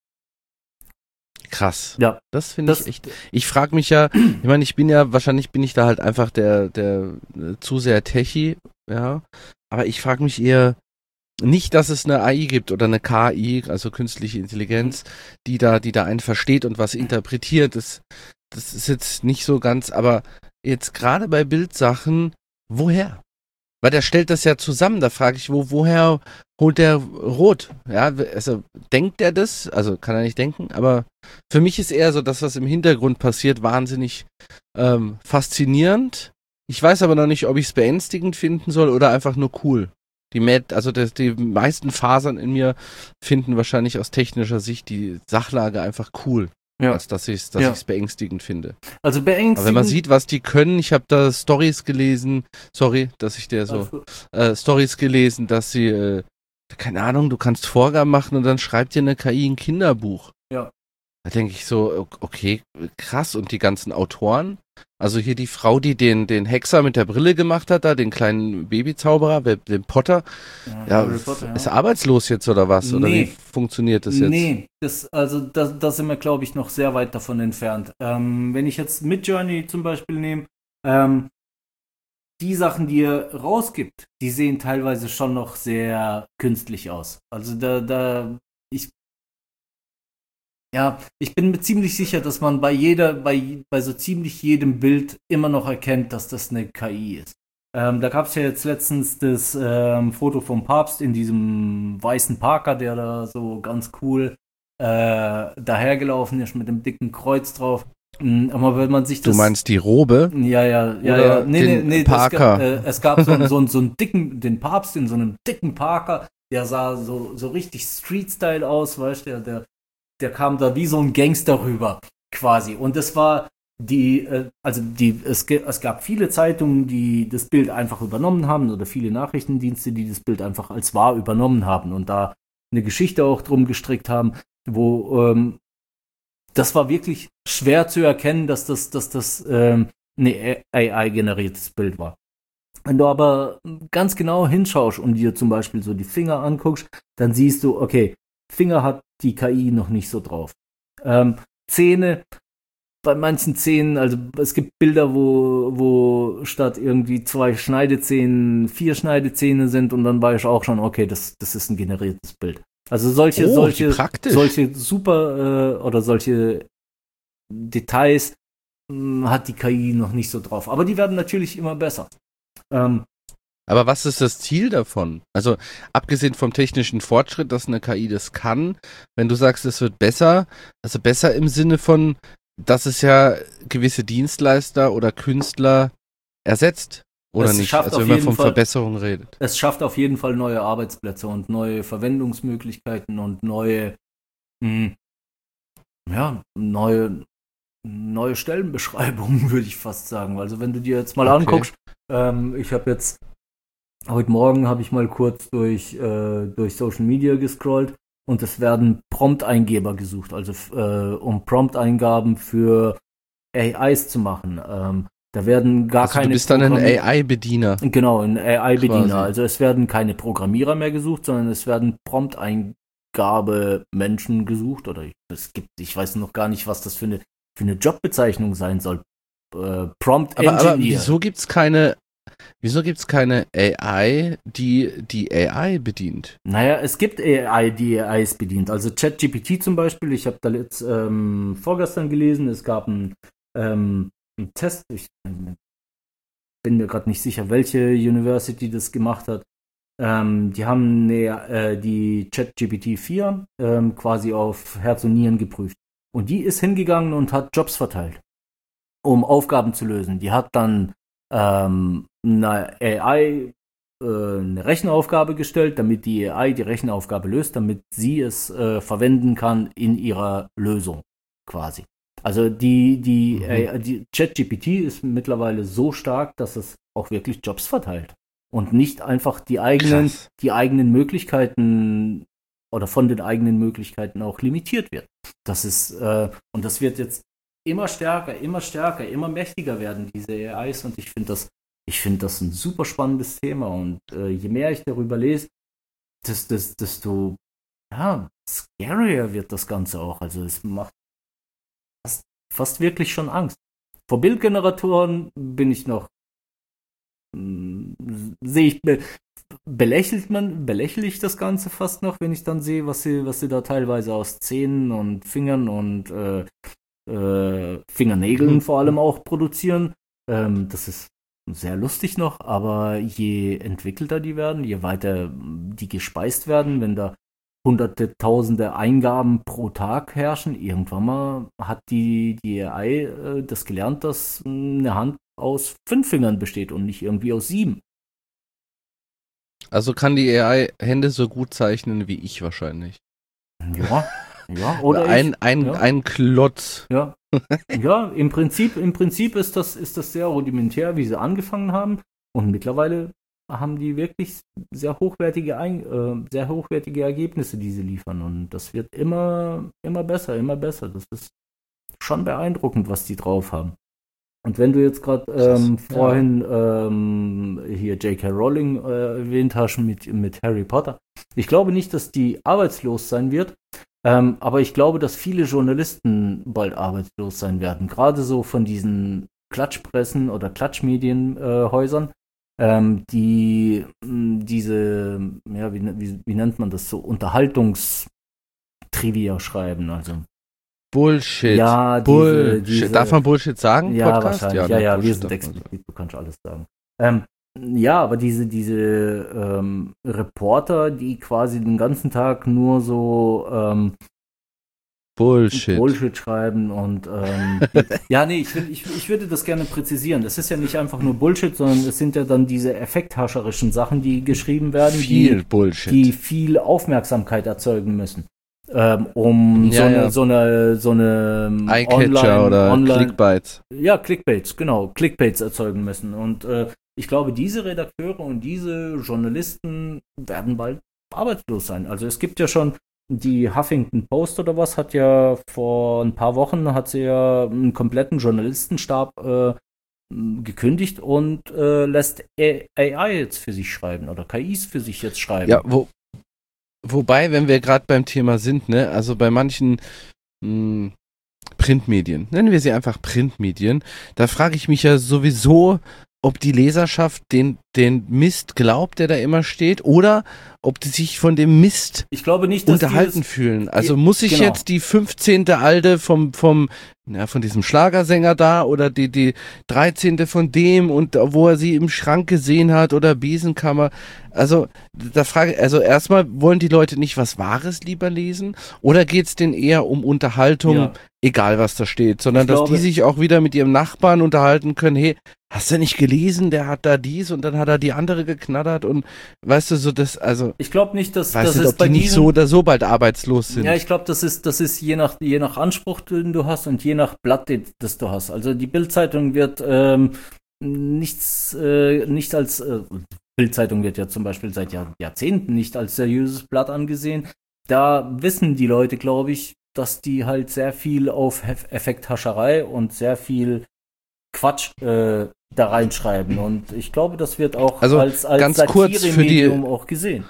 Krass. Ja. Das finde ich echt. Ich frage mich ja, ich meine, ich bin ja, wahrscheinlich bin ich da halt einfach der, der äh, zu sehr Techie, ja. Aber ich frage mich eher nicht, dass es eine A I gibt oder eine K I, also künstliche Intelligenz, die da, die da einen versteht und was interpretiert. Das, das ist jetzt nicht so ganz, aber jetzt gerade bei Bildsachen, woher? Weil der stellt das ja zusammen, da frage ich, wo, woher holt der Rot? Ja, also denkt er das? Also kann er nicht denken, aber für mich ist eher so das, was im Hintergrund passiert, wahnsinnig ähm, faszinierend. Ich weiß aber noch nicht, ob ich es beängstigend finden soll oder einfach nur cool. Die, Med, also das, die meisten Fasern in mir finden wahrscheinlich aus technischer Sicht die Sachlage einfach cool. Ja. Als dass ich es dass ja. beängstigend finde. Also beängstigend. Aber wenn man sieht, was die können, ich habe da Stories gelesen, sorry, dass ich dir so äh, Stories gelesen, dass sie, äh, keine Ahnung, du kannst Vorgaben machen und dann schreibt dir eine K I ein Kinderbuch. Ja. Da denke ich so, okay, krass. Und die ganzen Autoren, also hier die Frau, die den, den Hexer mit der Brille gemacht hat, da den kleinen Babyzauberer, den Potter, ja, ja, Potter, ja. Ist arbeitslos jetzt oder was? Nee. Oder wie funktioniert das jetzt? Nee, das, also da, da sind wir, glaube ich, noch sehr weit davon entfernt. Ähm, wenn ich jetzt Midjourney zum Beispiel nehme, ähm, die Sachen, die er rausgibt, die sehen teilweise schon noch sehr künstlich aus. Also da, da, ich Ja, ich bin mir ziemlich sicher, dass man bei jeder, bei, bei so ziemlich jedem Bild immer noch erkennt, dass das eine K I ist. Ähm, da gab es ja jetzt letztens das ähm, Foto vom Papst in diesem weißen Parker, der da so ganz cool äh, dahergelaufen ist mit dem dicken Kreuz drauf. Aber wenn man sich das... Du meinst die Robe? Ja, ja, ja, Oder ja. Nee, den nee, nee. Parker? Das, äh, es gab so, so, so einen dicken, den Papst in so einem dicken Parker, der sah so, so richtig Street-Style aus, weißt du, der, der der kam da wie so ein Gangster rüber, quasi. Und das war die, äh, also die, es, es gab viele Zeitungen, die das Bild einfach übernommen haben oder viele Nachrichtendienste, die das Bild einfach als wahr übernommen haben und da eine Geschichte auch drum gestrickt haben, wo ähm, das war wirklich schwer zu erkennen, dass das, dass das ähm, ein A I-generiertes Bild war. Wenn du aber ganz genau hinschaust und dir zum Beispiel so die Finger anguckst, dann siehst du, okay, Finger hat die K I noch nicht so drauf. Ähm, Zähne, bei manchen Zähnen, also es gibt Bilder, wo, wo statt irgendwie zwei Schneidezähnen vier Schneidezähne sind und dann weiß ich auch schon, okay, das, das ist ein generiertes Bild. Also solche, oh, solche, solche super äh, oder solche Details mh, hat die K I noch nicht so drauf. Aber die werden natürlich immer besser. Ähm, Aber was ist das Ziel davon? Also abgesehen vom technischen Fortschritt, dass eine K I das kann, wenn du sagst, es wird besser, also besser im Sinne von, dass es ja gewisse Dienstleister oder Künstler ersetzt oder es nicht? Also wenn man von Fall, Verbesserungen redet. Es schafft auf jeden Fall neue Arbeitsplätze und neue Verwendungsmöglichkeiten und neue, mh, ja, neue, neue Stellenbeschreibungen, würde ich fast sagen. Also wenn du dir jetzt mal okay. anguckst, ähm, ich habe jetzt Heute Morgen habe ich mal kurz durch, äh, durch Social Media gescrollt und es werden Prompt-Eingeber gesucht, also äh, um Prompt-Eingaben für A Is zu machen. Ähm, da werden gar also keine. Du bist dann ein A I-Bediener. Genau, ein A I-Bediener. Also es werden keine Programmierer mehr gesucht, sondern es werden Prompt-Eingabe-Menschen gesucht. Oder es gibt, ich weiß noch gar nicht, was das für eine, für eine Jobbezeichnung sein soll. Äh, Prompt-Engineer. Aber, aber wieso gibt's keine Wieso gibt es keine A I, die die A I bedient? Naja, es gibt A I, die A Is bedient. Also ChatGPT zum Beispiel, ich habe da jetzt ähm, vorgestern gelesen, es gab einen, ähm, einen Test, ich bin mir gerade nicht sicher, welche University das gemacht hat. Ähm, die haben eine, äh, die ChatGPT vier ähm, quasi auf Herz und Nieren geprüft. Und die ist hingegangen und hat Jobs verteilt, um Aufgaben zu lösen. Die hat dann ähm, eine A I äh, eine Rechenaufgabe gestellt, damit die A I die Rechenaufgabe löst, damit sie es äh, verwenden kann in ihrer Lösung quasi. Also die, die, mhm. äh, die ChatGPT ist mittlerweile so stark, dass es auch wirklich Jobs verteilt und nicht einfach die eigenen, Krass. die eigenen Möglichkeiten oder von den eigenen Möglichkeiten auch limitiert wird. Das ist, äh, und das wird jetzt immer stärker, immer stärker, immer mächtiger werden, diese A Is. Und ich finde das, ich finde das ein super spannendes Thema. Und äh, je mehr ich darüber lese, desto, desto ja, scarier wird das Ganze auch. Also es macht fast, fast wirklich schon Angst. Vor Bildgeneratoren bin ich noch, mh, sehe ich, be, belächelt man, belächle ich das Ganze fast noch, wenn ich dann sehe, was sie, was sie da teilweise aus Zähnen und Fingern und äh, äh, Fingernägeln vor allem auch produzieren. Ähm, das ist sehr lustig noch, aber je entwickelter die werden, je weiter die gespeist werden, wenn da hunderte, tausende Eingaben pro Tag herrschen, irgendwann mal hat die, die A I äh, das gelernt, dass eine Hand aus fünf Fingern besteht und nicht irgendwie aus sieben. Also kann die A I Hände so gut zeichnen wie ich wahrscheinlich. Ja, ja, oder ein, ich, ein, ja. ein Klotz. Ja, ja, im Prinzip, im Prinzip ist das, ist das sehr rudimentär, wie sie angefangen haben. Und mittlerweile haben die wirklich sehr hochwertige, äh, sehr hochwertige Ergebnisse, die sie liefern. Und das wird immer, immer besser, immer besser. Das ist schon beeindruckend, was die drauf haben. Und wenn du jetzt gerade ähm, vorhin ja. ähm, hier J K. Rowling äh, erwähnt hast mit, mit Harry Potter, ich glaube nicht, dass die arbeitslos sein wird, ähm, aber ich glaube, dass viele Journalisten bald arbeitslos sein werden, gerade so von diesen Klatschpressen oder Klatschmedienhäusern, äh, ähm, die mh, diese, ja, wie, wie, wie nennt man das so, Unterhaltungstrivia schreiben, also Bullshit. Ja, Bullshit. Diese, diese, Darf man Bullshit sagen? Ja, Podcast? wahrscheinlich. Ja, Ja, ja, ja wir sind explizit, du kannst alles sagen. Ähm, ja, aber diese, diese ähm, Reporter, die quasi den ganzen Tag nur so ähm, Bullshit. Bullshit schreiben und ähm, ja, nee, ich, will, ich, ich würde das gerne präzisieren. Es ist ja nicht einfach nur Bullshit, sondern es sind ja dann diese effekthascherischen Sachen, die geschrieben werden, viel die, Bullshit. die viel Aufmerksamkeit erzeugen müssen. Ähm, um ja, so, eine, ja. so eine so eine Eyecatcher oder online, Clickbaits. Ja, Clickbaits, genau, Clickbaits erzeugen müssen. Und äh, ich glaube, diese Redakteure und diese Journalisten werden bald arbeitslos sein. Also es gibt ja schon die Huffington Post oder was, hat ja vor ein paar Wochen hat sie ja einen kompletten Journalistenstab äh, gekündigt und äh, lässt A I jetzt für sich schreiben oder K Is für sich jetzt schreiben. Ja, wo Wobei, wenn wir gerade beim Thema sind, ne, also bei manchen mh, Printmedien, nennen wir sie einfach Printmedien, da frage ich mich ja sowieso, ob die Leserschaft den, den Mist glaubt, der da immer steht, oder ob die sich von dem Mist ich glaube nicht, dass unterhalten dieses, fühlen. Also muss ich genau. jetzt die fünfzehnte Alte vom, vom, ja, von diesem Schlagersänger da oder die, die dreizehnte von dem und wo er sie im Schrank gesehen hat oder Besenkammer. Also, da frage also erstmal, wollen die Leute nicht was Wahres lieber lesen oder geht es denen eher um Unterhaltung, Ja. egal was da steht, sondern Ich dass glaube- die sich auch wieder mit ihrem Nachbarn unterhalten können, hey, hast du nicht gelesen, der hat da dies und dann hat er die andere geknattert und weißt du, so das, also Ich glaube nicht, dass weiß das nicht, ist ob bei die nicht diesen, so oder so bald arbeitslos sind. Ja, ich glaube, das ist, das ist je nach, je nach Anspruch, den du hast und je nach Blatt, den- das du hast. Also die Bild-Zeitung wird ähm, nichts, äh, nicht als, äh, Bild-Zeitung wird ja zum Beispiel seit Jahr, Jahrzehnten nicht als seriöses Blatt angesehen. Da wissen die Leute, glaube ich, dass die halt sehr viel auf Hef- Effekthascherei und sehr viel Quatsch äh, da reinschreiben. Und ich glaube, das wird auch Also, als, als ganz kurz für die- Satire-Medium auch gesehen.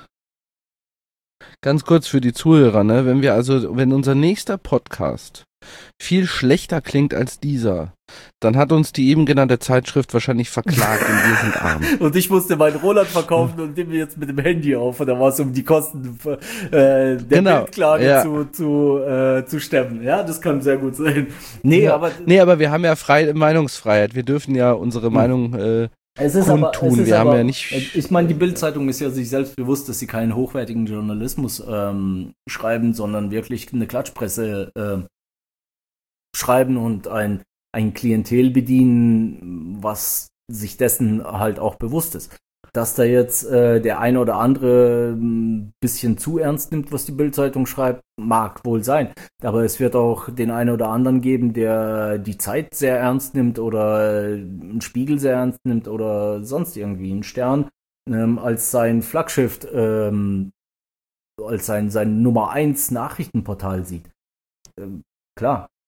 Ganz kurz für die Zuhörer, ne, wenn wir also, wenn unser nächster Podcast viel schlechter klingt als dieser, dann hat uns die eben genannte Zeitschrift wahrscheinlich verklagt und wir sind arm. Und ich musste meinen Roland verkaufen und nehme jetzt mit dem Handy auf. Und da war es um die Kosten äh, der Genau, Bildklage ja. zu, zu, äh, zu stemmen. Ja, das kann sehr gut sein. Nee, Ja. aber Nee, aber wir haben ja freie Meinungsfreiheit. Wir dürfen ja unsere Meinung äh, es ist aber, kundtun. es ist Wir haben aber, ja nicht- Ich meine, die Bild-Zeitung ist ja sich selbst bewusst, dass sie keinen hochwertigen Journalismus ähm, schreiben, sondern wirklich eine Klatschpresse äh, schreiben und ein, ein Klientel bedienen, was sich dessen halt auch bewusst ist. Dass da jetzt äh, der eine oder andere ein bisschen zu ernst nimmt, was die Bild-Zeitung schreibt, mag wohl sein. Aber es wird auch den einen oder anderen geben, der die Zeit sehr ernst nimmt oder einen Spiegel sehr ernst nimmt oder sonst irgendwie einen Stern ähm, als sein Flaggschiff, ähm, als sein, sein Nummer eins Nachrichtenportal sieht. Ähm, klar,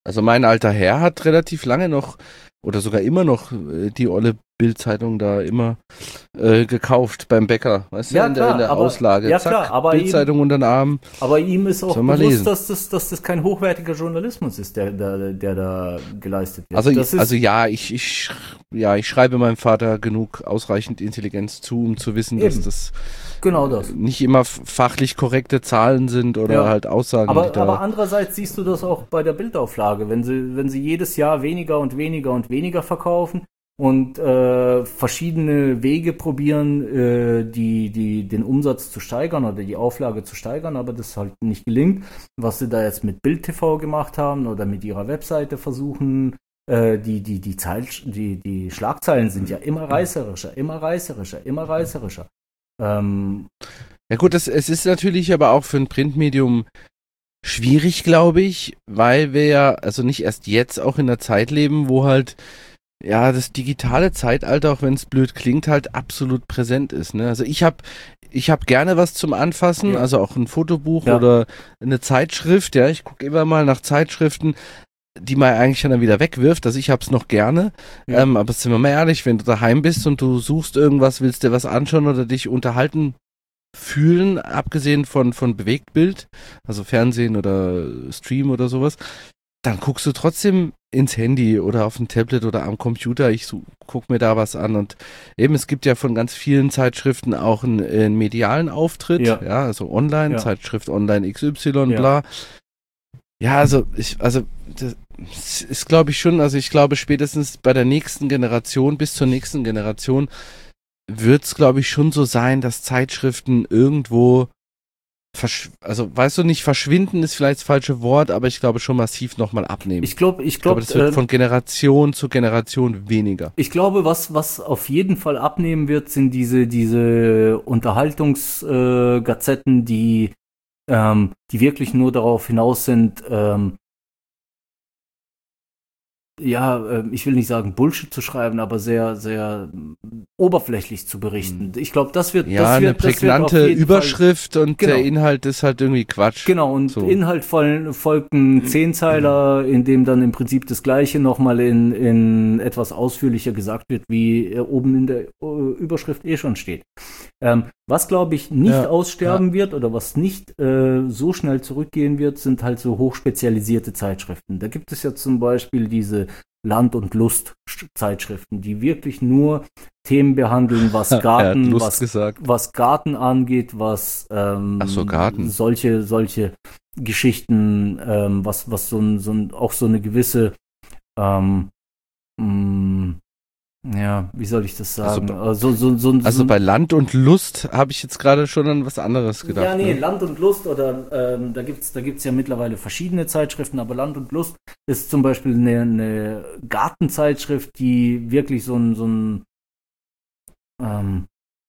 Also mein alter Herr hat relativ lange noch oder sogar immer noch äh, die olle Bild-Zeitung da immer äh, gekauft beim Bäcker, weißt du, Ja, in der, in klar, der aber, Auslage. ja, Zack, klar, aber ihm, Bild-Zeitung unter den Arm, aber ihm ist auch soll mal bewusst, lesen. dass das, dass das kein hochwertiger Journalismus ist, der, der, der da geleistet wird. Also, das ist, also ja, ich, ich, ja, ich schreibe meinem Vater genug ausreichend Intelligenz zu, um zu wissen, eben, dass das genau das. nicht immer f- fachlich korrekte Zahlen sind oder Ja. halt Aussagen, die Aber, da. aber andererseits siehst du das auch bei der Bildauflage, wenn sie, wenn sie jedes Jahr weniger und weniger und weniger verkaufen und äh, verschiedene Wege probieren, äh, die, die, den Umsatz zu steigern oder die Auflage zu steigern, aber das halt nicht gelingt. Was sie da jetzt mit Bild T V gemacht haben oder mit ihrer Webseite versuchen, äh, die, die, die, Zeil, die, die Schlagzeilen sind ja immer reißerischer, immer reißerischer, immer reißerischer. Ähm, Ja gut, das, es ist natürlich aber auch für ein Printmedium schwierig, glaube ich, weil wir ja, also nicht erst jetzt auch in der Zeit leben, wo halt ja das digitale Zeitalter, auch wenn es blöd klingt, halt absolut präsent ist. Ne? Also ich habe ich hab gerne was zum Anfassen, Ja. also auch ein Fotobuch Ja. oder eine Zeitschrift. Ja, ich gucke immer mal nach Zeitschriften, die man eigentlich dann wieder wegwirft. Also ich hab's noch gerne. Ja. Ähm, aber sind wir mal ehrlich, wenn du daheim bist und du suchst irgendwas, willst dir was anschauen oder dich unterhalten fühlen, abgesehen von, von Bewegtbild, also Fernsehen oder Stream oder sowas, dann guckst du trotzdem ins Handy oder auf ein Tablet oder am Computer. Ich su- guck mir da was an und eben, es gibt ja von ganz vielen Zeitschriften auch einen, einen medialen Auftritt, Ja. ja, also online, Ja. Zeitschrift online X Y, Ja. bla. Ja, also ich, also das ist, glaube ich schon, also ich glaube spätestens bei der nächsten Generation, bis zur nächsten Generation, wird es, glaube ich, schon so sein, dass Zeitschriften irgendwo, versch also weißt du nicht, verschwinden ist vielleicht das falsche Wort, aber ich glaube schon massiv nochmal abnehmen. ich glaube, ich Ich glaube, glaube, das wird äh, von Generation zu Generation weniger. Ich glaube, was, was auf jeden Fall abnehmen wird, sind diese, diese Unterhaltungsgazetten, äh, Gazetten, die, ähm, die wirklich nur darauf hinaus sind, ähm, ja, äh, ich will nicht sagen Bullshit zu schreiben, aber sehr, sehr ähm, oberflächlich zu berichten. Ich glaube, das wird, Ja, das eine wird, das wird auf prägnante jeden Überschrift und Genau. der Inhalt ist halt irgendwie Quatsch. Fall, genau, und So. Inhalt fol folgt ein Zehnzeiler, in dem dann im Prinzip das Gleiche nochmal in, in etwas ausführlicher gesagt wird, wie äh, oben in der äh, Überschrift eh schon steht. Ähm, was, glaube ich, nicht Ja, aussterben wird oder was nicht äh, so schnell zurückgehen wird, sind halt so hochspezialisierte Zeitschriften. Da gibt es ja zum Beispiel diese Land- und Lust-Zeitschriften, die wirklich nur Themen behandeln, was Er hat Garten, Lust was, gesagt. was Garten angeht, was ähm, Ach so, Garten. solche, solche Geschichten, ähm, was, was so ein, so ein, auch so eine gewisse ähm, mh, ja, wie soll ich das Also sagen? bei- Also, so, so, so, Also so, bei Land und Lust habe ich jetzt gerade schon an was anderes gedacht. ja, nee, ne? Land und Lust oder ähm, da gibt's da gibt's ja mittlerweile verschiedene Zeitschriften, aber Land und Lust ist zum Beispiel eine, eine Gartenzeitschrift, die wirklich so ein, so ein ähm,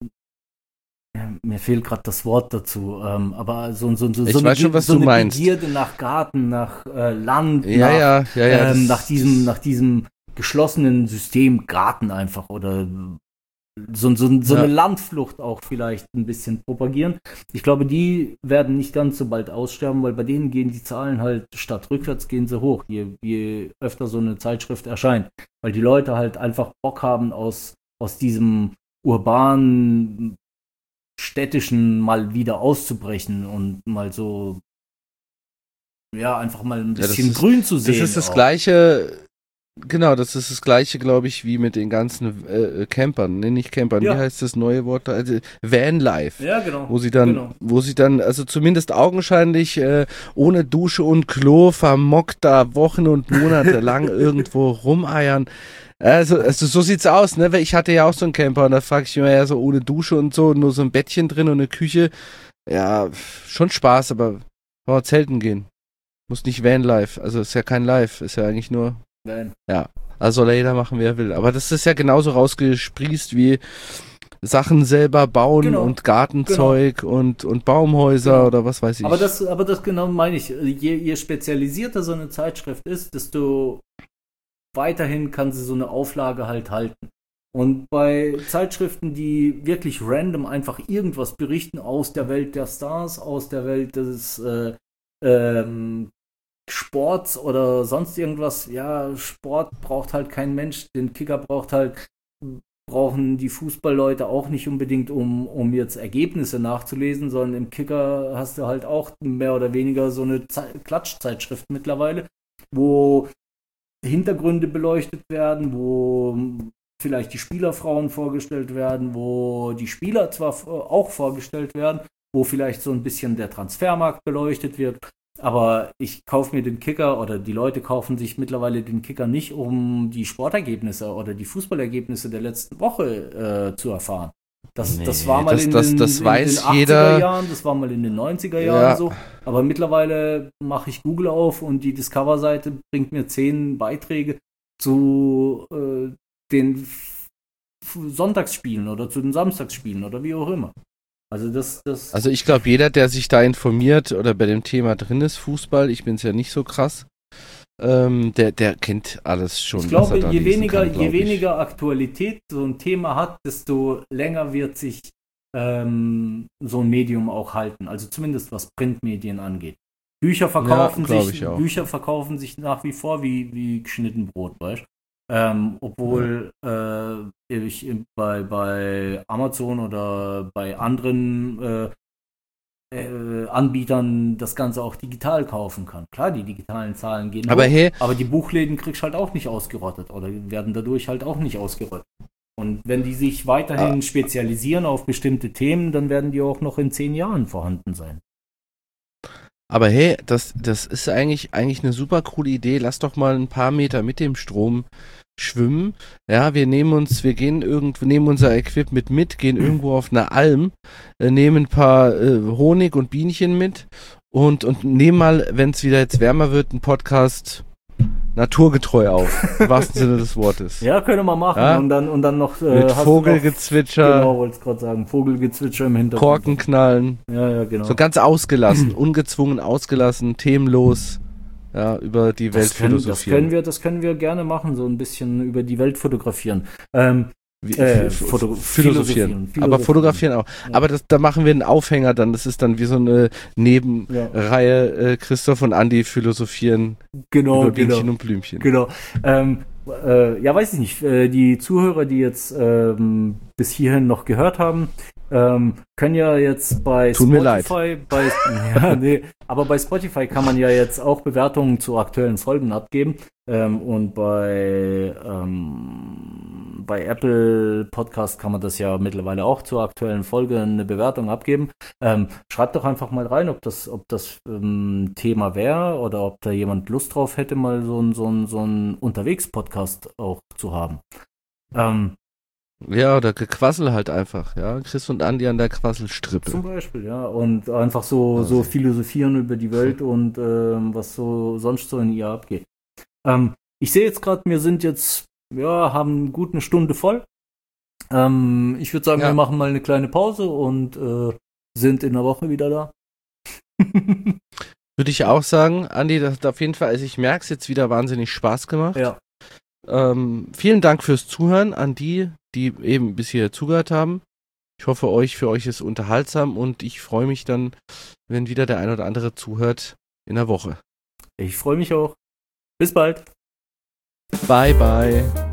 ja, mir fehlt gerade das Wort dazu, ähm, aber so, so, so, Ich so eine, weiß schon, was so du eine meinst. Begierde nach Garten, nach äh, Land, Ja, nach, ja, ja, ja. ähm, das- nach diesem, nach diesem geschlossenen System Garten einfach oder so, so, so Ja. eine Landflucht auch vielleicht ein bisschen propagieren. Ich glaube, die werden nicht ganz so bald aussterben, weil bei denen gehen die Zahlen halt statt rückwärts gehen sie hoch, je, je öfter so eine Zeitschrift erscheint. Weil die Leute halt einfach Bock haben, aus, aus diesem urbanen, städtischen mal wieder auszubrechen und mal so, ja, einfach mal ein Ja, das bisschen ist- grün zu sehen. Das ist das auch. Gleiche, genau, das ist das Gleiche, glaube ich, wie mit den ganzen äh, Campern, ne, nicht Campern, Ja. wie heißt das neue Wort? da? Also Vanlife. Ja, genau. Wo sie dann, Genau. wo sie dann, also zumindest augenscheinlich äh, ohne Dusche und Klo vermockt da Wochen und Monate lang irgendwo rumeiern. Also, also so sieht's aus, ne? Weil ich hatte ja auch so einen Camper und da frag ich mich immer ja so ohne Dusche und so, nur so ein Bettchen drin und eine Küche. Ja, schon Spaß, aber wollen wir zelten gehen. Muss nicht Vanlife, also ist ja kein Live, ist ja eigentlich nur, Van. also soll ja jeder machen, wie er will. Aber das ist ja genauso rausgesprießt wie Sachen selber bauen Genau. und Gartenzeug und, und Baumhäuser Genau. oder was weiß ich. Aber das, aber das genau meine ich. Je, je spezialisierter so eine Zeitschrift ist, desto weiterhin kann sie so eine Auflage halt halten. Und bei Zeitschriften, die wirklich random einfach irgendwas berichten aus der Welt der Stars, aus der Welt des äh, ähm, Sports oder sonst irgendwas, ja, Sport braucht halt kein Mensch, den Kicker braucht halt, brauchen die Fußballleute auch nicht unbedingt, um, um jetzt Ergebnisse nachzulesen, sondern im Kicker hast du halt auch mehr oder weniger so eine Ze- Klatschzeitschrift mittlerweile, wo Hintergründe beleuchtet werden, wo vielleicht die Spielerfrauen vorgestellt werden, wo die Spieler zwar auch vorgestellt werden, wo vielleicht so ein bisschen der Transfermarkt beleuchtet wird, aber ich kaufe mir den Kicker oder die Leute kaufen sich mittlerweile den Kicker nicht, um die Sportergebnisse oder die Fußballergebnisse der letzten Woche äh, zu erfahren. Das, Nee, das war mal das, in, das, den, das in weiß den achtziger jeder. Jahren, das war mal in den neunziger Ja. Jahren so. Aber mittlerweile mache ich Google auf und die Discover-Seite bringt mir zehn Beiträge zu äh, den F- Sonntagsspielen oder zu den Samstagsspielen oder wie auch immer. Also das, das. Also ich glaube, jeder, der sich da informiert oder bei dem Thema drin ist, Fußball, ich bin es ja nicht so krass, ähm, der, der kennt alles schon. Ich was glaube, er da je lesen weniger, kann, glaub je ich. weniger Aktualität so ein Thema hat, desto länger wird sich ähm, so ein Medium auch halten. Also zumindest was Printmedien angeht. Bücher verkaufen Ja, glaub sich, ich auch. Bücher verkaufen sich nach wie vor wie, wie geschnitten Brot, weißt du? Ähm, obwohl äh, ich bei, bei Amazon oder bei anderen äh, äh, Anbietern das Ganze auch digital kaufen kann. Klar, die digitalen Zahlen gehen Aber hoch, hey, aber die Buchläden kriegst halt auch nicht ausgerottet oder werden dadurch halt auch nicht ausgerottet. Und wenn die sich weiterhin Ah. spezialisieren auf bestimmte Themen, dann werden die auch noch in zehn Jahren vorhanden sein. aber hey, das, das ist eigentlich, eigentlich eine super coole Idee. Lass doch mal ein paar Meter mit dem Strom schwimmen. Ja, wir nehmen uns, wir gehen irgend, nehmen unser Equipment mit, gehen irgendwo auf eine Alm, äh, nehmen ein paar äh, Honig und Bienchen mit und, und nehmen mal, wenn es wieder jetzt wärmer wird, einen Podcast naturgetreu auf. Im wahrsten Sinne des Wortes. Ja, können wir machen. Ja? Und dann, und dann noch. Äh, Mit hast du noch- Vogelgezwitscher, Genau, wollte ich gerade sagen. Vogelgezwitscher im Hintergrund. Korken knallen. Ja, ja, genau. So ganz ausgelassen, ungezwungen, ausgelassen, themenlos, ja, über die Welt das, können, das, philosophieren. können wir, das können wir gerne machen, so ein bisschen über die Welt fotografieren. Ähm, Wie- äh, f- Foto- philosophieren. philosophieren, Aber philosophieren. fotografieren auch. Ja. Aber das, da machen wir einen Aufhänger dann. Das ist dann wie so eine Ja. Nebenreihe. Äh, Christoph und Andi philosophieren Genau, über Bienchen genau. und Blümchen. Genau. Ähm, äh, ja, weiß ich nicht. Äh, die Zuhörer, die jetzt ähm, bis hierhin noch gehört haben, ähm, können ja jetzt bei Tut mir leid. Spotify, bei, ja, nee, aber bei Spotify kann man ja jetzt auch Bewertungen zu aktuellen Folgen abgeben. Ähm, und bei, ähm, bei Apple Podcast kann man das ja mittlerweile auch zur aktuellen Folge eine Bewertung abgeben. Ähm, schreibt doch einfach mal rein, ob das, ob das ähm, Thema wäre oder ob da jemand Lust drauf hätte, mal so ein, so ein, so ein Unterwegs-Podcast auch zu haben. Ähm, Ja, oder Gequassel halt einfach. Ja, Chris und Andi an der Quasselstrippe. Zum Beispiel, ja. Und einfach so, Also. so philosophieren über die Welt und ähm, was so sonst so in ihr abgeht. Ähm, ich sehe jetzt gerade, wir sind jetzt, ja, haben gut eine Stunde voll. Ähm, ich würde sagen, Ja. wir machen mal eine kleine Pause und äh, sind in der Woche wieder da. Würde ich auch sagen, Andi, das hat auf jeden Fall, also ich merke es jetzt wieder wahnsinnig Spaß gemacht. Ja. Ähm, vielen Dank fürs Zuhören an die, die eben bis hier zugehört haben. Ich hoffe, euch, für euch ist unterhaltsam und ich freue mich dann, wenn wieder der ein oder andere zuhört in der Woche. Ich freue mich auch. Bis bald. Bye, bye.